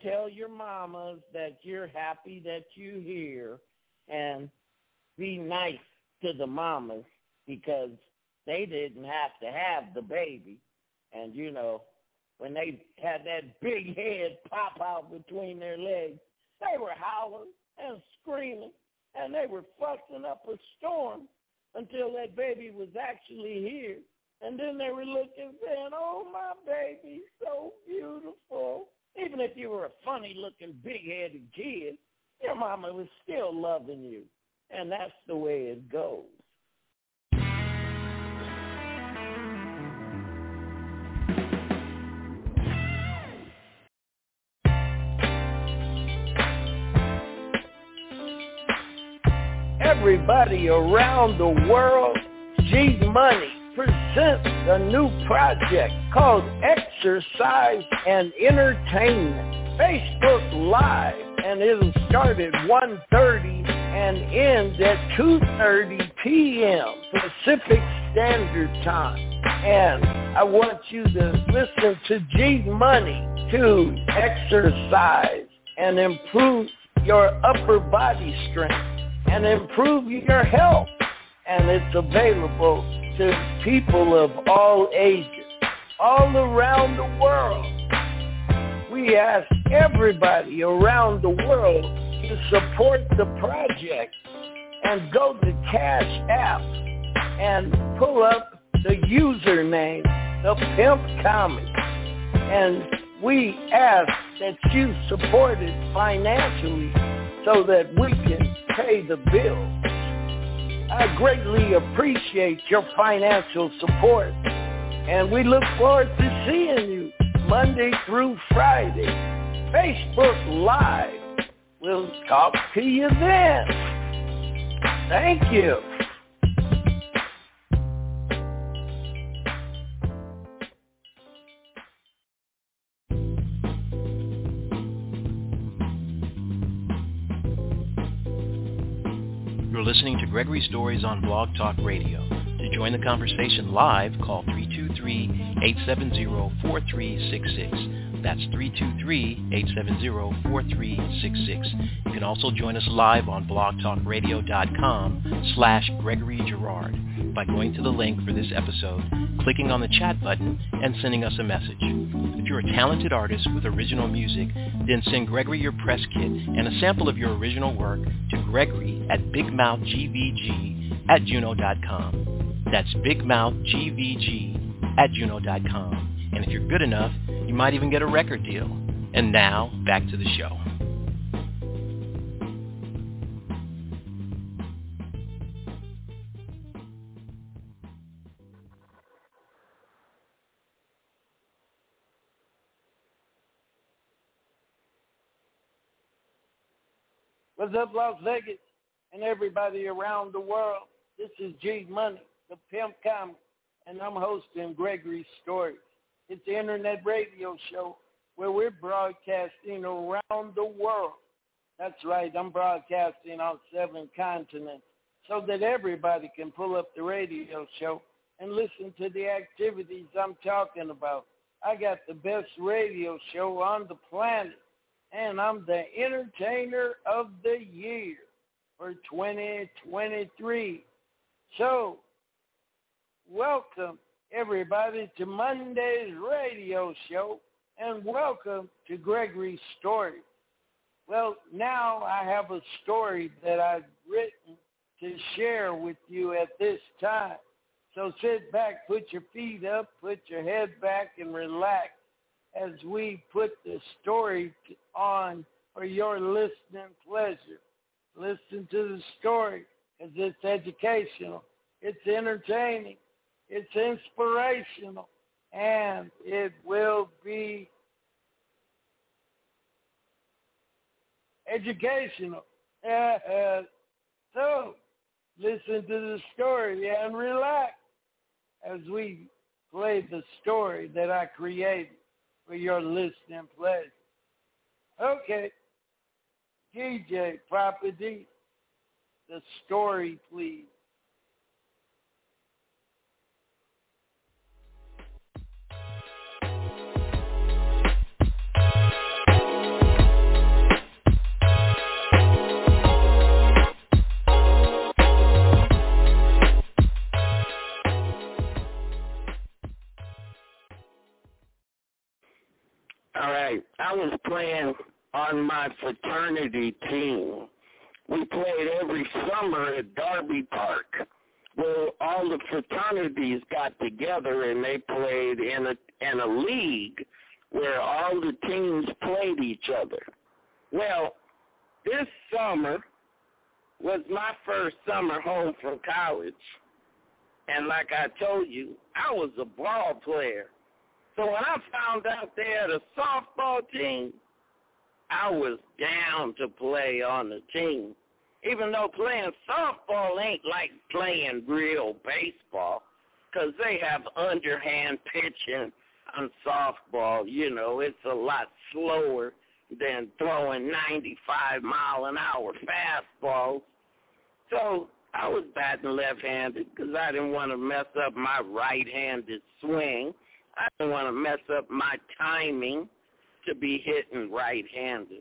tell your mamas that you're happy that you're here, and be nice to the mamas because they didn't have to have the baby. And, you know, when they had that big head pop out between their legs, they were howling and screaming, and they were fussing up a storm until that baby was actually here. And then they were looking saying, oh, my baby's so beautiful. Even if you were a funny-looking, big-headed kid, your mama was still loving you. And that's the way it goes. Everybody around the world, G Money presents a new project called Exercise and Entertainment. Facebook Live, and it'll start at 1:30 and end at 2:30 p.m. Pacific Standard Time. And I want you to listen to G Money to exercise and improve your upper body strength and improve your health. And it's available to people of all ages, all around the world. We ask everybody around the world to support the project and go to Cash App and pull up the username, The Pimp Comic. And we ask that you support it financially so that we can pay the bills. I greatly appreciate your financial support, and we look forward to seeing you Monday through Friday. Facebook Live. We'll talk to you then. Thank you. You're listening to Gregory Stories on Blog Talk Radio. To join the conversation live, call 323-870-4366. That's 323-870-4366. You can also join us live on blogtalkradio.com/Gregory Girard by going to the link for this episode, clicking on the chat button, and sending us a message. If you're a talented artist with original music, then send Gregory your press kit and a sample of your original work to Gregory at bigmouthgvg@juno.com. That's bigmouthgvg@juno.com. And if you're good enough, you might even get a record deal. And now, back to the show. What's up, Las Vegas, and everybody around the world? This is G Money, the Pimp Comic, and I'm hosting Gregory Stories. It's the internet radio show where we're broadcasting around the world. That's right, I'm broadcasting on 7 continents so that everybody can pull up the radio show and listen to the activities I'm talking about. I got the best radio show on the planet, and I'm the Entertainer of the Year for 2023. So, welcome everybody to Monday's radio show, and welcome to Gregory's Story. Well, now I have a story that I've written to share with you at this time. So sit back, put your feet up, put your head back, and relax as we put the story on for your listening pleasure. Listen to the story because it's educational, it's entertaining, it's inspirational, and it will be educational. So, listen to the story and relax as we play the story that I created for your listening pleasure. Okay, DJ Papa D, the story, please. on my fraternity team. We played every summer at Darby Park, where all the fraternities got together and they played in a league where all the teams played each other. Well, this summer was my first summer home from college, and like I told you, I was a ball player. So when I found out they had a softball team, I was down to play on the team, even though playing softball ain't like playing real baseball, because they have underhand pitching on softball. You know, it's a lot slower than throwing 95-mile-an-hour fastballs. So I was batting left-handed because I didn't want to mess up my right-handed swing. I didn't want to mess up my timing to be hitting right-handed.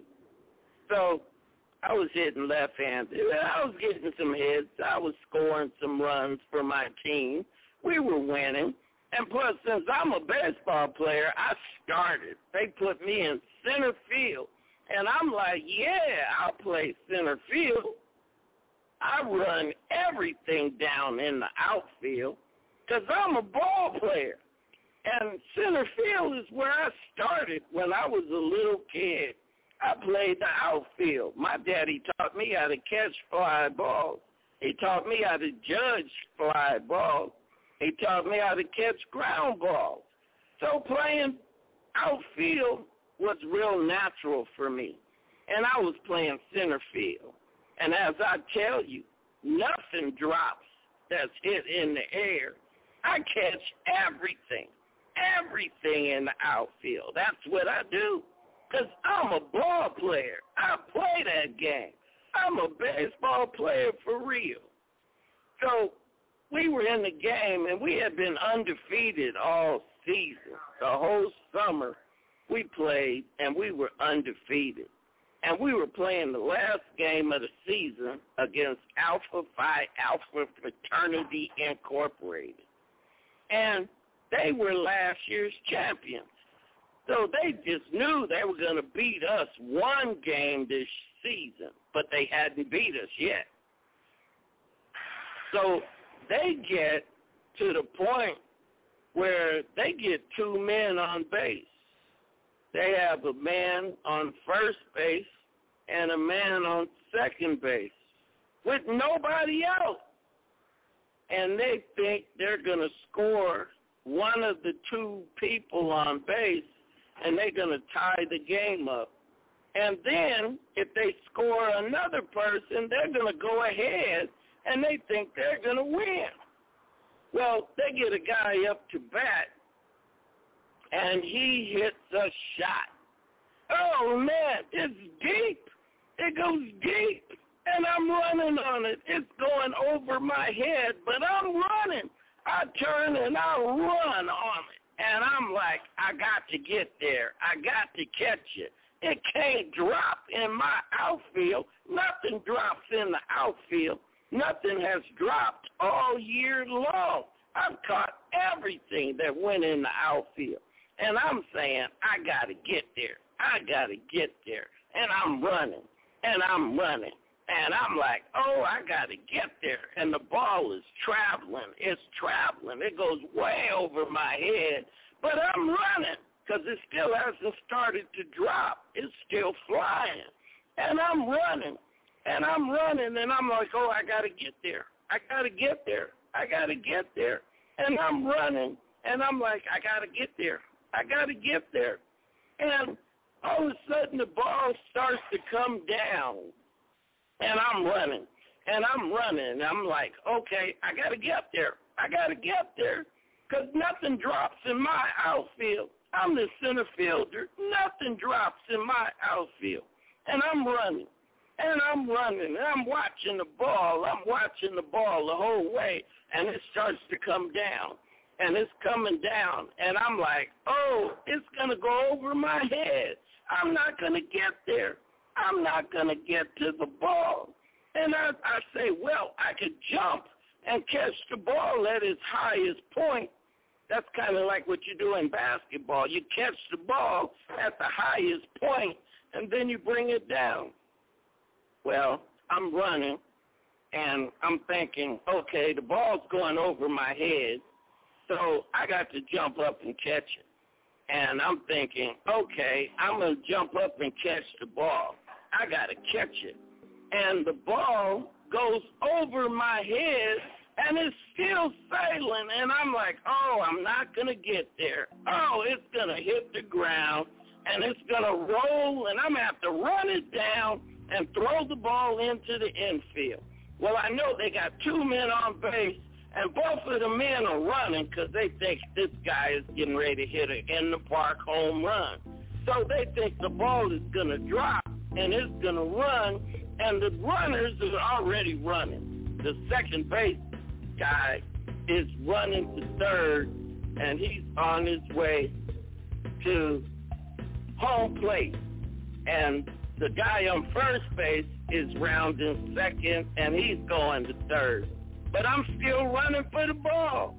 So I was hitting left-handed. I was getting some hits. I was scoring some runs for my team. We were winning. And plus, since I'm a baseball player, I started. They put me in center field. And I'm like, yeah, I'll play center field. I run everything down in the outfield because I'm a ball player. And center field is where I started when I was a little kid. I played the outfield. My daddy taught me how to catch fly balls. He taught me how to judge fly balls. He taught me how to catch ground balls. So playing outfield was real natural for me. And I was playing center field. And as I tell you, nothing drops that's hit in the air. I catch everything in the outfield. That's what I do because I'm a ball player. I play that game. I'm a baseball player for real. So we were in the game, and we had been undefeated all season. The whole summer we played, and we were undefeated. And we were playing the last game of the season against Alpha Phi Alpha Fraternity Incorporated. And they were last year's champions. So they just knew they were going to beat us one game this season, but they hadn't beat us yet. So they get to the point where they get two men on base. They have a man on first base and a man on second base with nobody out. And they think they're going to score one of the two people on base, and they're going to tie the game up. And then if they score another person, they're going to go ahead, and they think they're going to win. Well, they get a guy up to bat, and he hits a shot. Oh, man, it's deep. It goes deep, and I'm running on it. It's going over my head, but I'm running. I turn and I run on it, and I'm like, I got to get there. I got to catch it. It can't drop in my outfield. Nothing drops in the outfield. Nothing has dropped all year long. I've caught everything that went in the outfield. And I'm saying, I got to get there. I got to get there. And I'm running, and I'm running. And I'm like, oh, I got to get there. And the ball is traveling. It's traveling. It goes way over my head. But I'm running because it still hasn't started to drop. It's still flying. And I'm running. And I'm running. And I'm like, oh, I got to get there. I got to get there. I got to get there. And I'm running. And I'm like, I got to get there. I got to get there. And all of a sudden the ball starts to come down. And I'm running. And I'm running. And I'm like, okay, I got to get there. I got to get there. Because nothing drops in my outfield. I'm the center fielder. Nothing drops in my outfield. And I'm running. And I'm running. And I'm watching the ball. I'm watching the ball the whole way. And it starts to come down. And it's coming down. And I'm like, oh, it's going to go over my head. I'm not going to get there. I'm not going to get to the ball. And I say, well, I could jump and catch the ball at its highest point. That's kind of like what you do in basketball. You catch the ball at the highest point, and then you bring it down. Well, I'm running, and I'm thinking, okay, the ball's going over my head, so I got to jump up and catch it. And I'm thinking, okay, I'm going to jump up and catch the ball. I got to catch it. And the ball goes over my head, and it's still sailing. And I'm like, oh, I'm not going to get there. Oh, it's going to hit the ground, and it's going to roll, and I'm going to have to run it down and throw the ball into the infield. Well, I know they got 2 men on base, and both of the men are running because they think this guy is getting ready to hit an in-the-park home run. So they think the ball is going to drop, and it's going to run, and the runners are already running. The second base guy is running to third, and he's on his way to home plate. And the guy on first base is rounding second, and he's going to third. But I'm still running for the ball.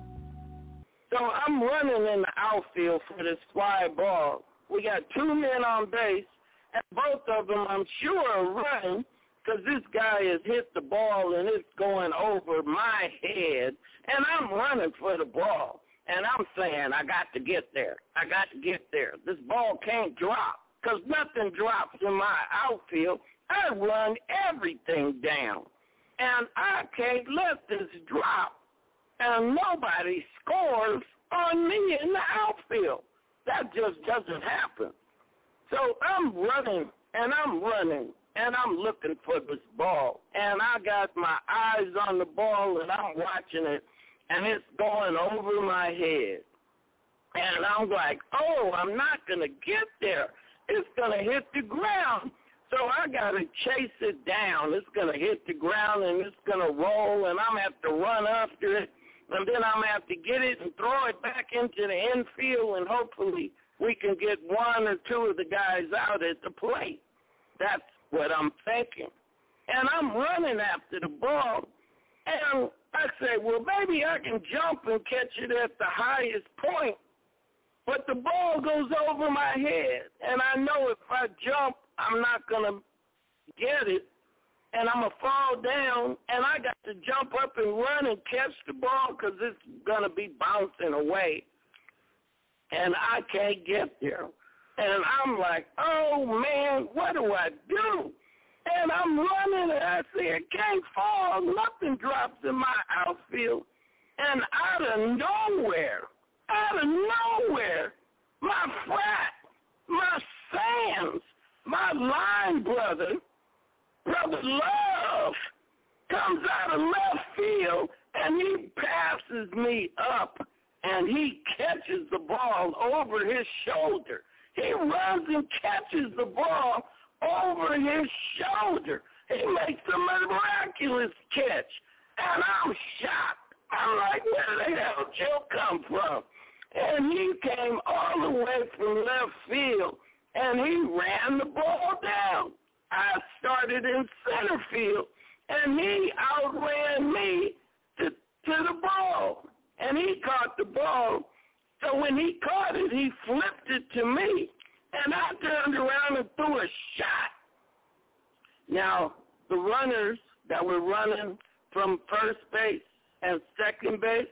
So I'm running in the outfield for this fly ball. We got 2 men on base, and both of them, I'm sure, are running because this guy has hit the ball, and it's going over my head, and I'm running for the ball. And I'm saying, I got to get there. I got to get there. This ball can't drop because nothing drops in my outfield. I run everything down. And I can't let this drop. And nobody scores on me in the outfield. That just doesn't happen. So I'm running, and I'm looking for this ball. And I got my eyes on the ball, and I'm watching it, and it's going over my head. And I'm like, oh, I'm not going to get there. It's going to hit the ground. So I got to chase it down. It's going to hit the ground, and it's going to roll, and I'm going to have to run after it, and then I'm going to have to get it and throw it back into the infield, and hopefully we can get 1 or 2 of the guys out at the plate. That's what I'm thinking. And I'm running after the ball, and I say, well, maybe I can jump and catch it at the highest point, but the ball goes over my head, and I know if I jump, I'm not going to get it, and I'm going to fall down, and I got to jump up and run and catch the ball because it's going to be bouncing away, and I can't get there. And I'm like, oh, man, what do I do? And I'm running, and I see it can't fall. Nothing drops in my outfield. And out of nowhere, my frat, my Sands, my line brother, Brother Love, comes out of left field, and he passes me up, and he catches the ball over his shoulder. He runs and catches the ball over his shoulder. He makes a miraculous catch, and I'm shocked. I'm like, where the hell did you come from? And he came all the way from left field, and he ran the ball down. I started in center field, and he outran me to the ball, and he caught the ball. So when he caught it, he flipped it to me, and I turned around and threw a shot. Now, the runners that were running from first base and second base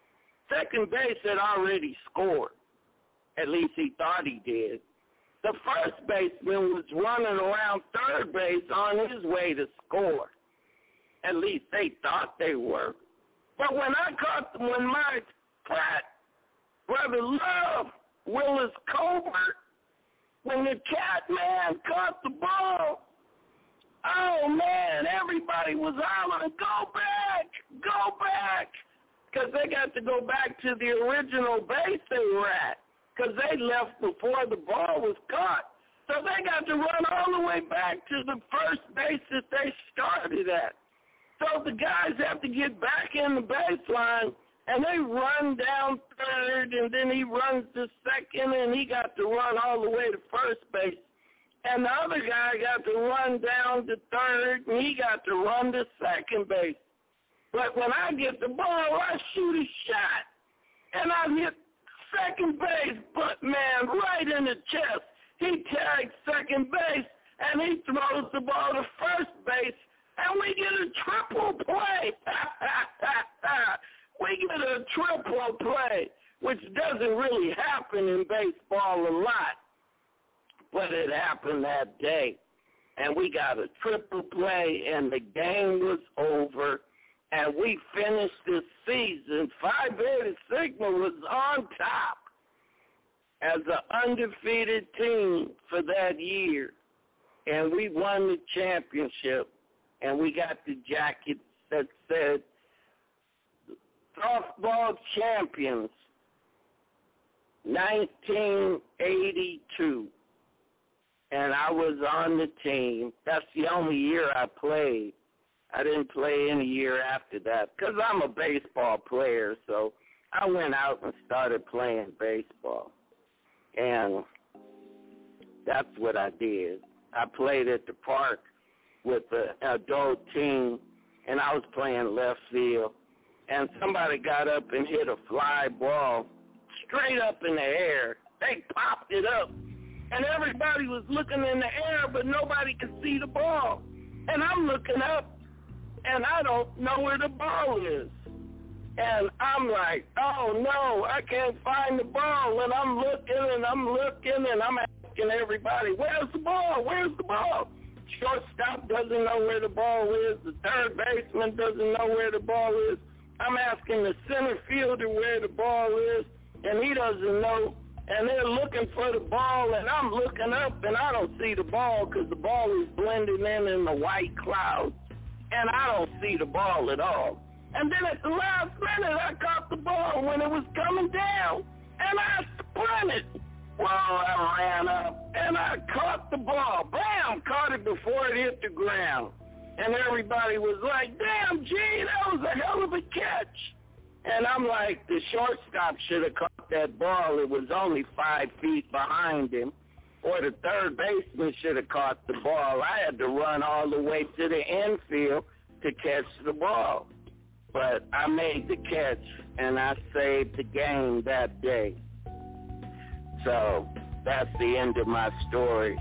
had already scored. At least he thought he did. The first baseman was running around third base on his way to score. At least they thought they were. But when my Pratt, Brother Love, Willis Colbert, when the cat man caught the ball, oh, man, everybody was hollering, go back, because they got to go back to the original base they were at, because they left before the ball was caught. So they got to run all the way back to the first base that they started at. So the guys have to get back in the baseline, and they run down third, and then he runs to second, and he got to run all the way to first base. And the other guy got to run down to third, and he got to run to second base. But when I get the ball, I shoot a shot, and I hit second base, but, man, right in the chest. He tags second base, and he throws the ball to first base, and we get a triple play. We get a triple play, which doesn't really happen in baseball a lot, but it happened that day. And we got a triple play, and the game was over, and we finished the season. Phi Beta Sigma was on top as an undefeated team for that year, and we won the championship, and we got the jacket that said Softball Champions 1982. And I was on the team. That's the only year I played. I didn't play any year after that because I'm a baseball player, so I went out and started playing baseball. And that's what I did. I played at the park with an adult team, and I was playing left field. And somebody got up and hit a fly ball straight up in the air. They popped it up. And everybody was looking in the air, but nobody could see the ball. And I'm looking up, and I don't know where the ball is. And I'm like, oh, no, I can't find the ball. And I'm looking, and I'm asking everybody, where's the ball? Where's the ball? Shortstop doesn't know where the ball is. The third baseman doesn't know where the ball is. I'm asking the center fielder where the ball is, and he doesn't know. And they're looking for the ball, and I'm looking up, and I don't see the ball because the ball is blending in the white clouds, and I don't see the ball at all. And then at the last minute, I caught the ball when it was coming down, and I sprinted. Well, I ran up, and I caught the ball. Bam! Caught it before it hit the ground. And everybody was like, damn, gee, that was a hell of a catch. And I'm like, the shortstop should have caught that ball. It was only 5 feet behind him. Or the third baseman should have caught the ball. I had to run all the way to the infield to catch the ball. But I made the catch, and I saved the game that day. So that's the end of my story.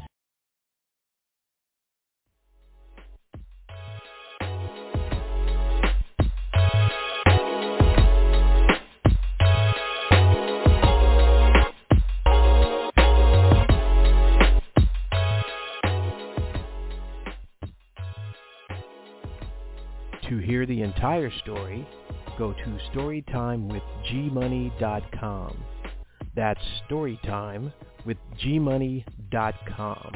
To hear the entire story, go to storytimewithgmoney.com. That's storytimewithgmoney.com.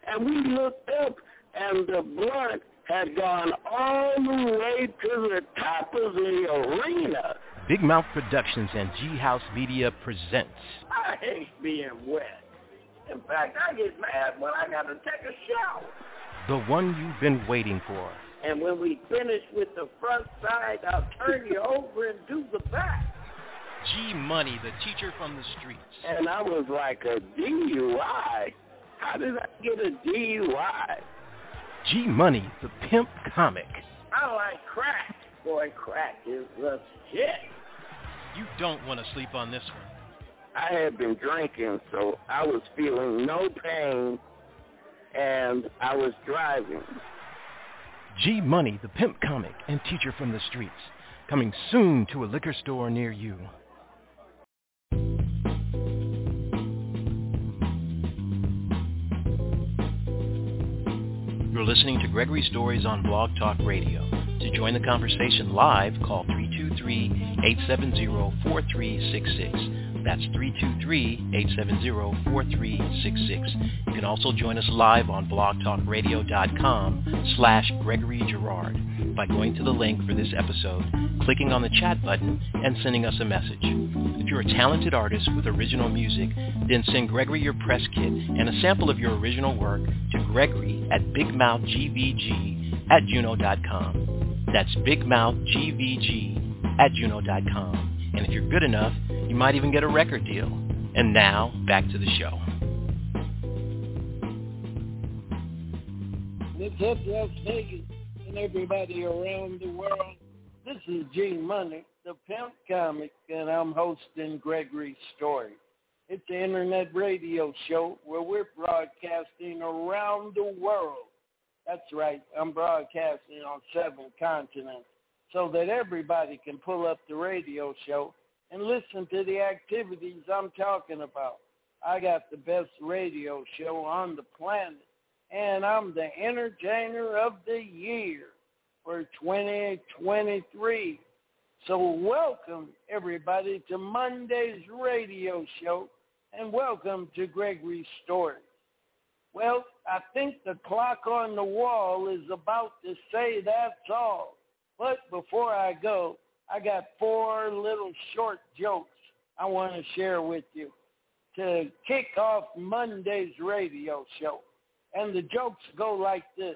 And we looked up, and the blunt had gone all the way to the top of the arena. Big Mouth Productions and G House Media presents. I hate being wet. In fact, I get mad when I got to take a shower. The one you've been waiting for. And when we finish with the front side, I'll turn you over and do the back. G Money, the teacher from the streets. And I was like, a DUI? How did I get a DUI? G Money, the pimp comic. I like crack. Boy, crack is the shit. You don't want to sleep on this one. I had been drinking, so I was feeling no pain, and I was driving. G Money, the pimp comic and teacher from the streets. Coming soon to a liquor store near you. You're listening to Gregory Stories on Blog Talk Radio. To join the conversation live, call 323-870-4366. That's 323-870-4366. You can also join us live on blogtalkradio.com/Gregory Girard by going to the link for this episode, clicking on the chat button, and sending us a message. If you're a talented artist with original music, then send Gregory your press kit and a sample of your original work to Gregory at bigmouthgvg@juno.com. That's bigmouthgvg@juno.com. And if you're good enough, you might even get a record deal. And now, back to the show. What's up, Las Vegas, and everybody around the world? This is G Money, the pimp comic, and I'm hosting Gregory Story. It's an internet radio show where we're broadcasting around the world. That's right, I'm broadcasting on 7 continents so that everybody can pull up the radio show and listen to the activities I'm talking about. I got the best radio show on the planet, and I'm the entertainer of the year for 2023. So welcome, everybody, to Monday's radio show, and welcome to Gregory Stories. Well, I think the clock on the wall is about to say that's all. But before I go, I got 4 little short jokes I want to share with you to kick off Monday's radio show. And the jokes go like this.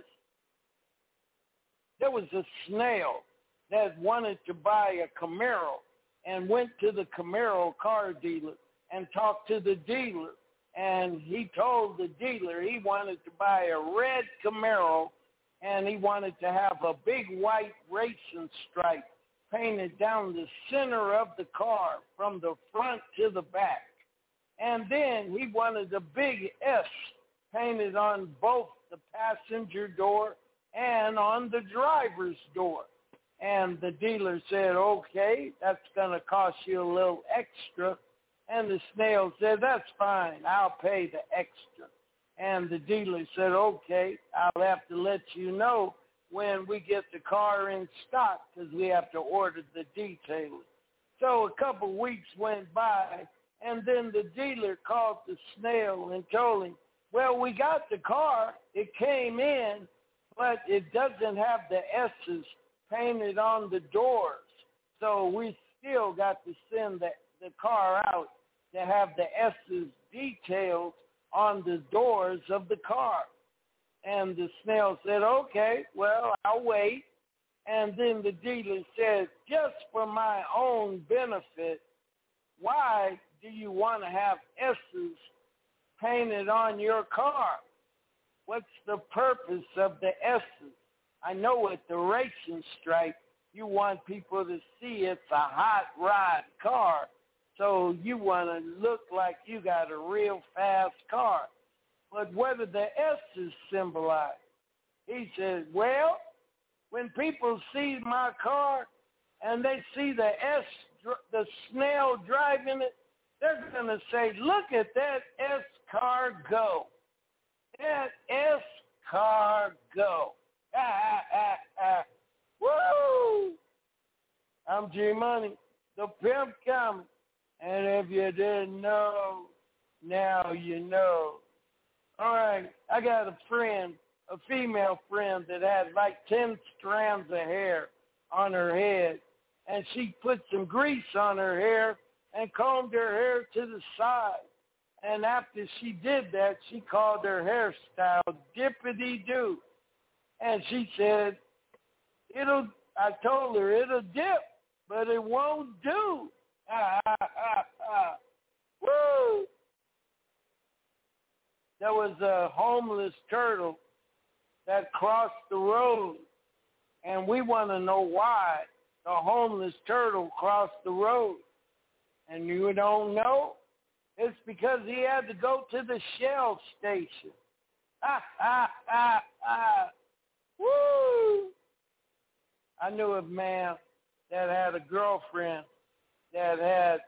There was a snail that wanted to buy a Camaro and went to the Camaro car dealer and talked to the dealer. And he told the dealer he wanted to buy a red Camaro and he wanted to have a big white racing stripe painted down the center of the car from the front to the back. And then he wanted a big S painted on both the passenger door and on the driver's door. And the dealer said, okay, that's going to cost you a little extra. And the snail said, that's fine, I'll pay the extra. And the dealer said, okay, I'll have to let you know when we get the car in stock because we have to order the detailing. So a couple weeks went by, and then the dealer called the snail and told him, well, we got the car, it came in, but it doesn't have the S's painted on the doors. So we still got to send the car out to have the S's detailed on the doors of the car. And the snail said, okay, well, I'll wait. And then the dealer said, just for my own benefit, why do you want to have S's painted on your car? What's the purpose of the S's? I know with the racing stripe, you want people to see it's a hot rod car. So you want to look like you got a real fast car. But what do the S's symbolize? He said, well, when people see my car and they see the the snail driving it, they're going to say, look at that S car go. That S car go. Woo! I'm G Money, the pimp comic. And if you didn't know, now you know. All right, I got a friend, a female friend that had like 10 strands of hair on her head, and she put some grease on her hair and combed her hair to the side. And after she did that, she called her hairstyle Dippity-Doo. And she said, I told her it'll dip, but it won't do. Woo! There was a homeless turtle that crossed the road, and we want to know why the homeless turtle crossed the road. And you don't know? It's because he had to go to the Shell station. Woo! I knew a man that had a girlfriend that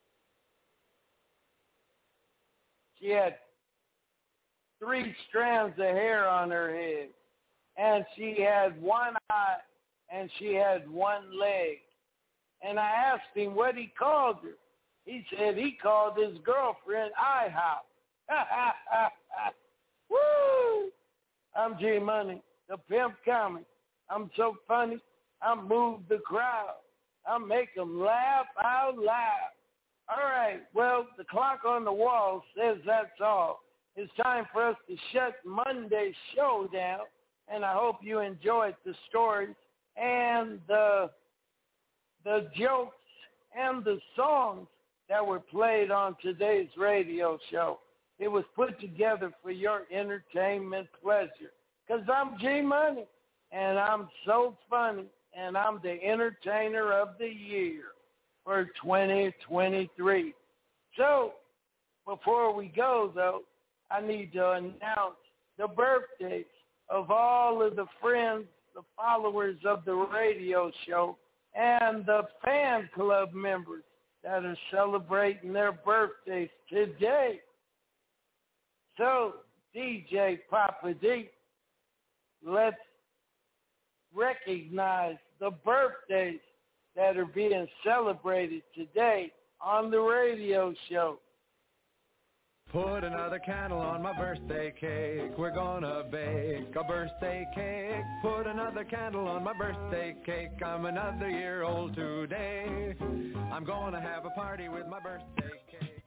she had 3 strands of hair on her head, and she had one eye, and she had one leg. And I asked him what he called her. He said he called his girlfriend IHOP. Woo! I'm G Money, the pimp comic. I'm so funny, I move the crowd. I make them laugh out loud. All right, well, the clock on the wall says that's all. It's time for us to shut Monday's show down, and I hope you enjoyed the stories and the jokes and the songs that were played on today's radio show. It was put together for your entertainment pleasure, because I'm G Money, and I'm so funny, and I'm the entertainer of the year for 2023. So before we go, though, I need to announce the birthdays of all of the friends, the followers of the radio show, and the fan club members that are celebrating their birthdays today. So, DJ Papa D, let's recognize the birthdays that are being celebrated today on the radio show. Put another candle on my birthday cake. We're gonna bake a birthday cake. Put another candle on my birthday cake. I'm another year old today. I'm gonna have a party with my birthday cake.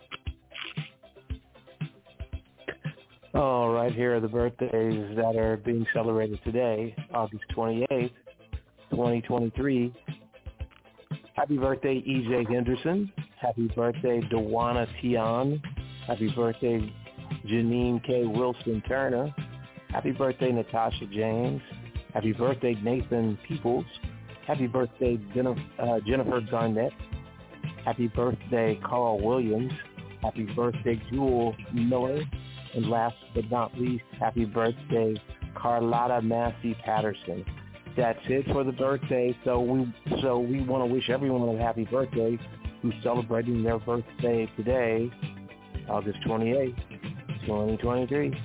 All right, here are the birthdays that are being celebrated today, August 28th, 2023. Happy birthday, E.J. Henderson. Happy birthday, Dewana Tian. Happy birthday, Janine K. Wilson Turner. Happy birthday, Natasha James. Happy birthday, Nathan Peoples. Happy birthday, Jennifer Garnett. Happy birthday, Carl Williams. Happy birthday, Jewel Miller. And last but not least, happy birthday, Carlotta Massey Patterson. That's it for the birthday. So we want to wish everyone a happy birthday who's celebrating their birthday today, August 28th, 2023.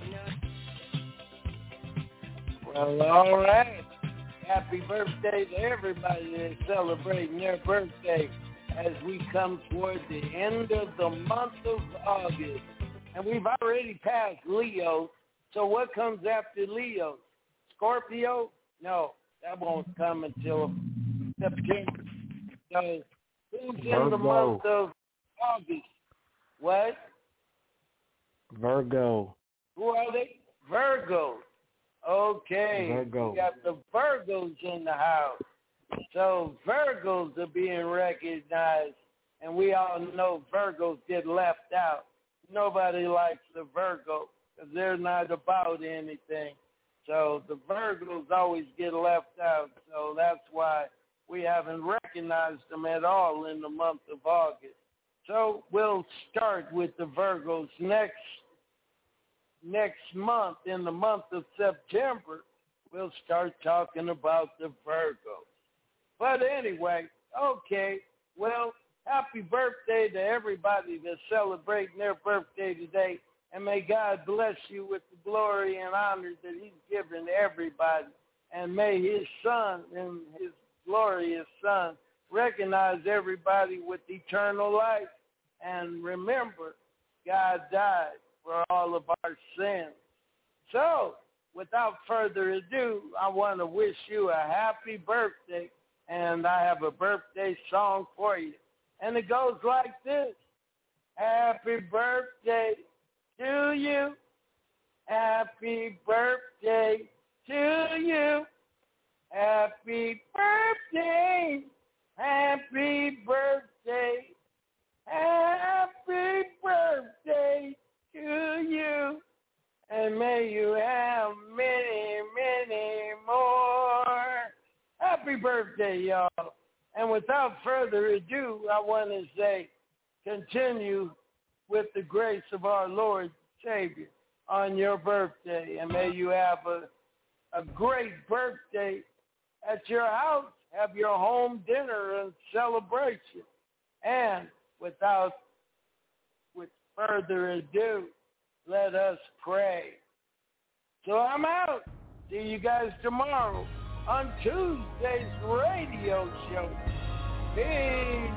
Well, all right. Happy birthday to everybody that's celebrating their birthday as we come toward the end of the month of August. And we've already passed Leo, so what comes after Leo? Scorpio? No, that won't come until September. So who's in the month of August? What? Virgo. Who are they? Virgos. Okay. Virgo. We got the Virgos in the house. So Virgos are being recognized, and we all know Virgos get left out. Nobody likes the Virgo because they're not about anything. So the Virgos always get left out. So that's why we haven't recognized them at all in the month of August. So we'll start with the Virgos next month. In the month of September, we'll start talking about the Virgos. But anyway, okay, well, happy birthday to everybody that's celebrating their birthday today. And may God bless you with the glory and honor that he's given everybody. And may his son and his glorious son recognize everybody with eternal life. And remember, God died for all of our sins. So, without further ado, I want to wish you a happy birthday, and I have a birthday song for you. And it goes like this. Happy birthday to you. Happy birthday to you. Happy birthday. Happy birthday. Happy birthday to you. And may you have many, many more. Happy birthday, y'all. And without further ado, I want to say, continue with the grace of our Lord Savior on your birthday. And may you have a great birthday at your house. Have your home dinner and celebration. And with further ado, let us pray. So I'm out. See you guys tomorrow on Tuesday's radio show. Peace.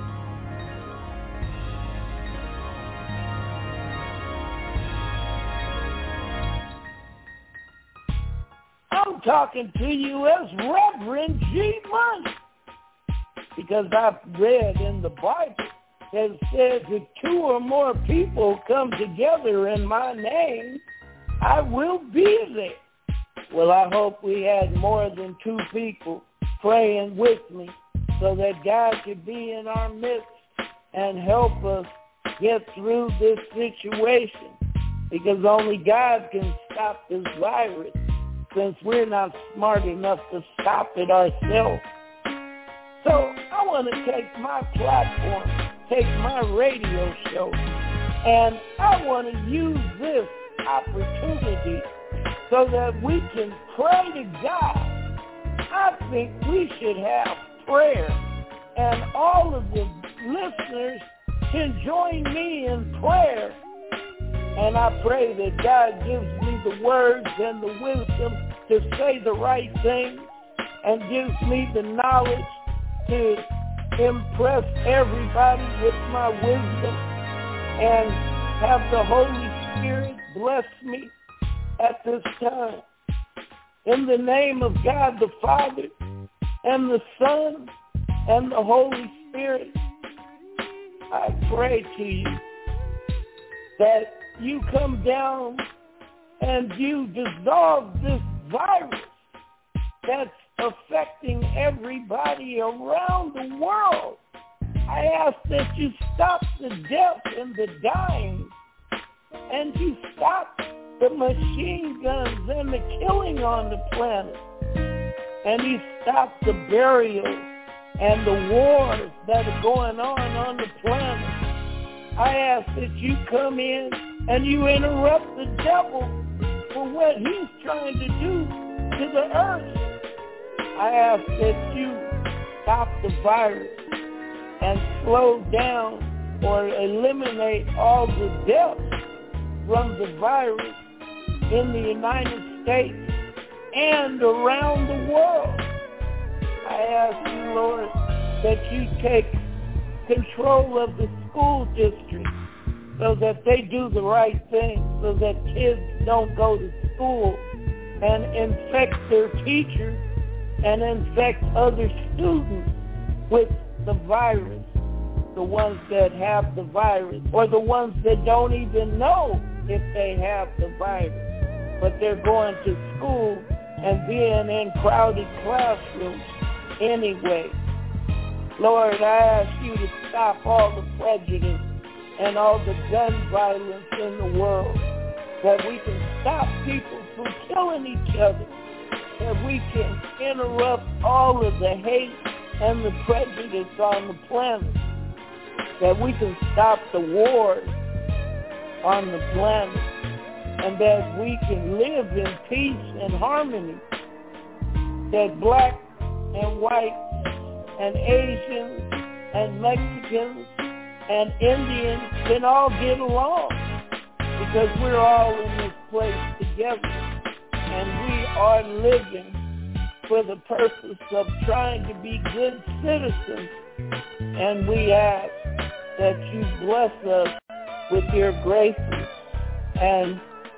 I'm talking to you as Reverend G Money, because I've read in the Bible that it says if 2 or more people come together in my name, I will be there. Well, I hope we had more than 2 people praying with me so that God could be in our midst and help us get through this situation, because only God can stop this virus, since we're not smart enough to stop it ourselves. So I want to take my platform, take my radio show, and I want to use this opportunity so that we can pray to God. I think we should have prayer, and all of the listeners can join me in prayer. And I pray that God gives me the words and the wisdom to say the right thing, and gives me the knowledge to impress everybody with my wisdom, and have the Holy Spirit bless me at this time. In the name of God the Father, and the Son, and the Holy Spirit, I pray to you that you come down and you dissolve this virus that's affecting everybody around the world. I ask that you stop the death and the dying, and you stop the machine guns and the killing on the planet, and you stop the burials and the wars that are going on the planet. I ask that you come in and you interrupt the devil for what he's trying to do to the earth. I ask that you stop the virus and slow down or eliminate all the deaths from the virus in the United States and around the world. I ask you, Lord, that you take control of the school district so that they do the right thing, so that kids don't go to school and infect their teachers and infect other students with the virus, the ones that have the virus, or the ones that don't even know if they have the virus, but they're going to school and being in crowded classrooms anyway. Lord, I ask you to stop all the prejudice and all the gun violence in the world, that we can stop people from killing each other, that we can interrupt all of the hate and the prejudice on the planet, that we can stop the wars on the planet, and that we can live in peace and harmony, that black and white and Asians and Mexicans and Indians can all get along, because we're all in this place together, and we are living for the purpose of trying to be good citizens. And we ask that you bless us with your graces and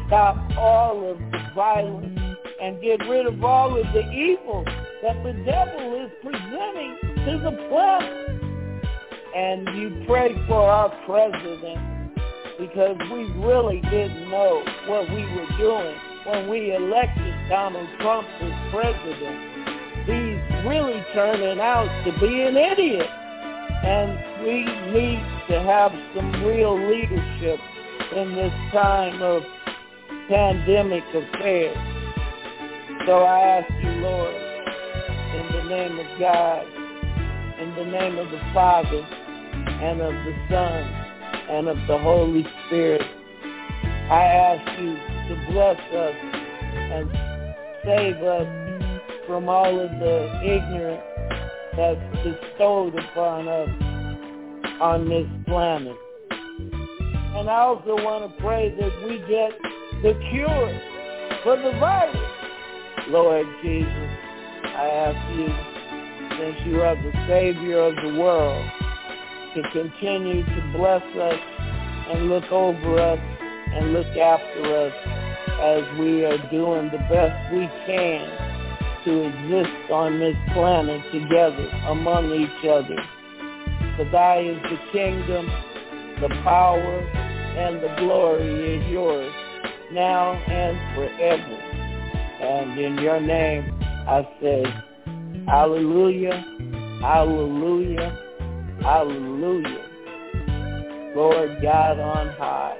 stop all of the violence and get rid of all of the evil that the devil is presenting to the planet. And you pray for our president, because we really didn't know what we were doing when we elected Donald Trump as president. He's really turning out to be an idiot. And we need to have some real leadership in this time of pandemic affairs. So I ask you, Lord, in the name of God, in the name of the Father, and of the Son, and of the Holy Spirit, I ask you to bless us and save us from all of the ignorance that's bestowed upon us on this planet. And I also want to pray that we get the cure for the virus. Lord Jesus, I ask you, since you are the Savior of the world, to continue to bless us and look over us and look after us as we are doing the best we can to exist on this planet together among each other. For thy is the kingdom, the power, and the glory is yours, now and forever. And in your name I say, hallelujah, hallelujah, hallelujah. Lord God on high.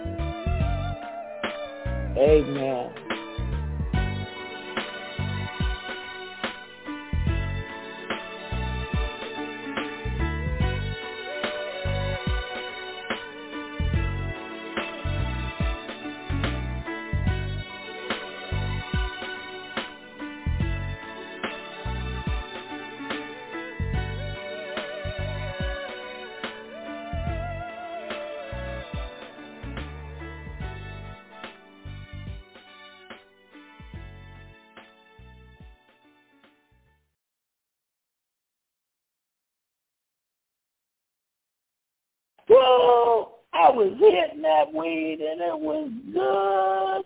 Amen. Whoa, I was hitting that weed and it was good.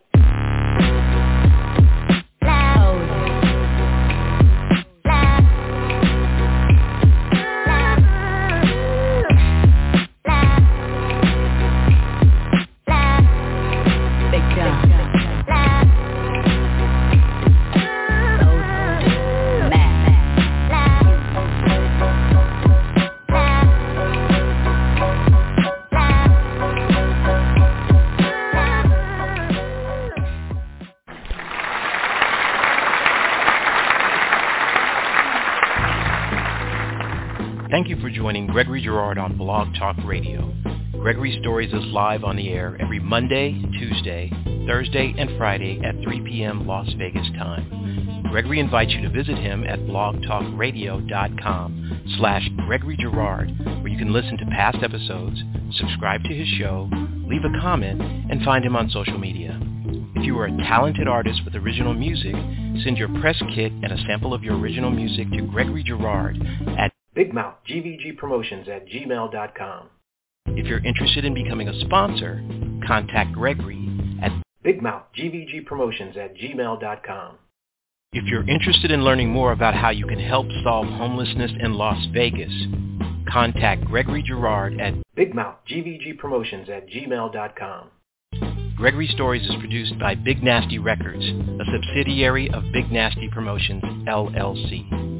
Thank you for joining Gregory Girard on Blog Talk Radio. Gregory Stories is live on the air every Monday, Tuesday, Thursday, and Friday at 3 p.m. Las Vegas time. Gregory invites you to visit him at blogtalkradio.com/Gregory Girard, where you can listen to past episodes, subscribe to his show, leave a comment, and find him on social media. If you are a talented artist with original music, send your press kit and a sample of your original music to Gregory Girard at BigMouthGVGPromotions@gmail.com. If you're interested in becoming a sponsor, contact Gregory at BigMouthGVGPromotions@gmail.com. If you're interested in learning more about how you can help solve homelessness in Las Vegas, contact Gregory Girard at BigMouthGVGPromotions@gmail.com. Gregory Stories is produced by Big Nasty Records, a subsidiary of Big Nasty Promotions, LLC.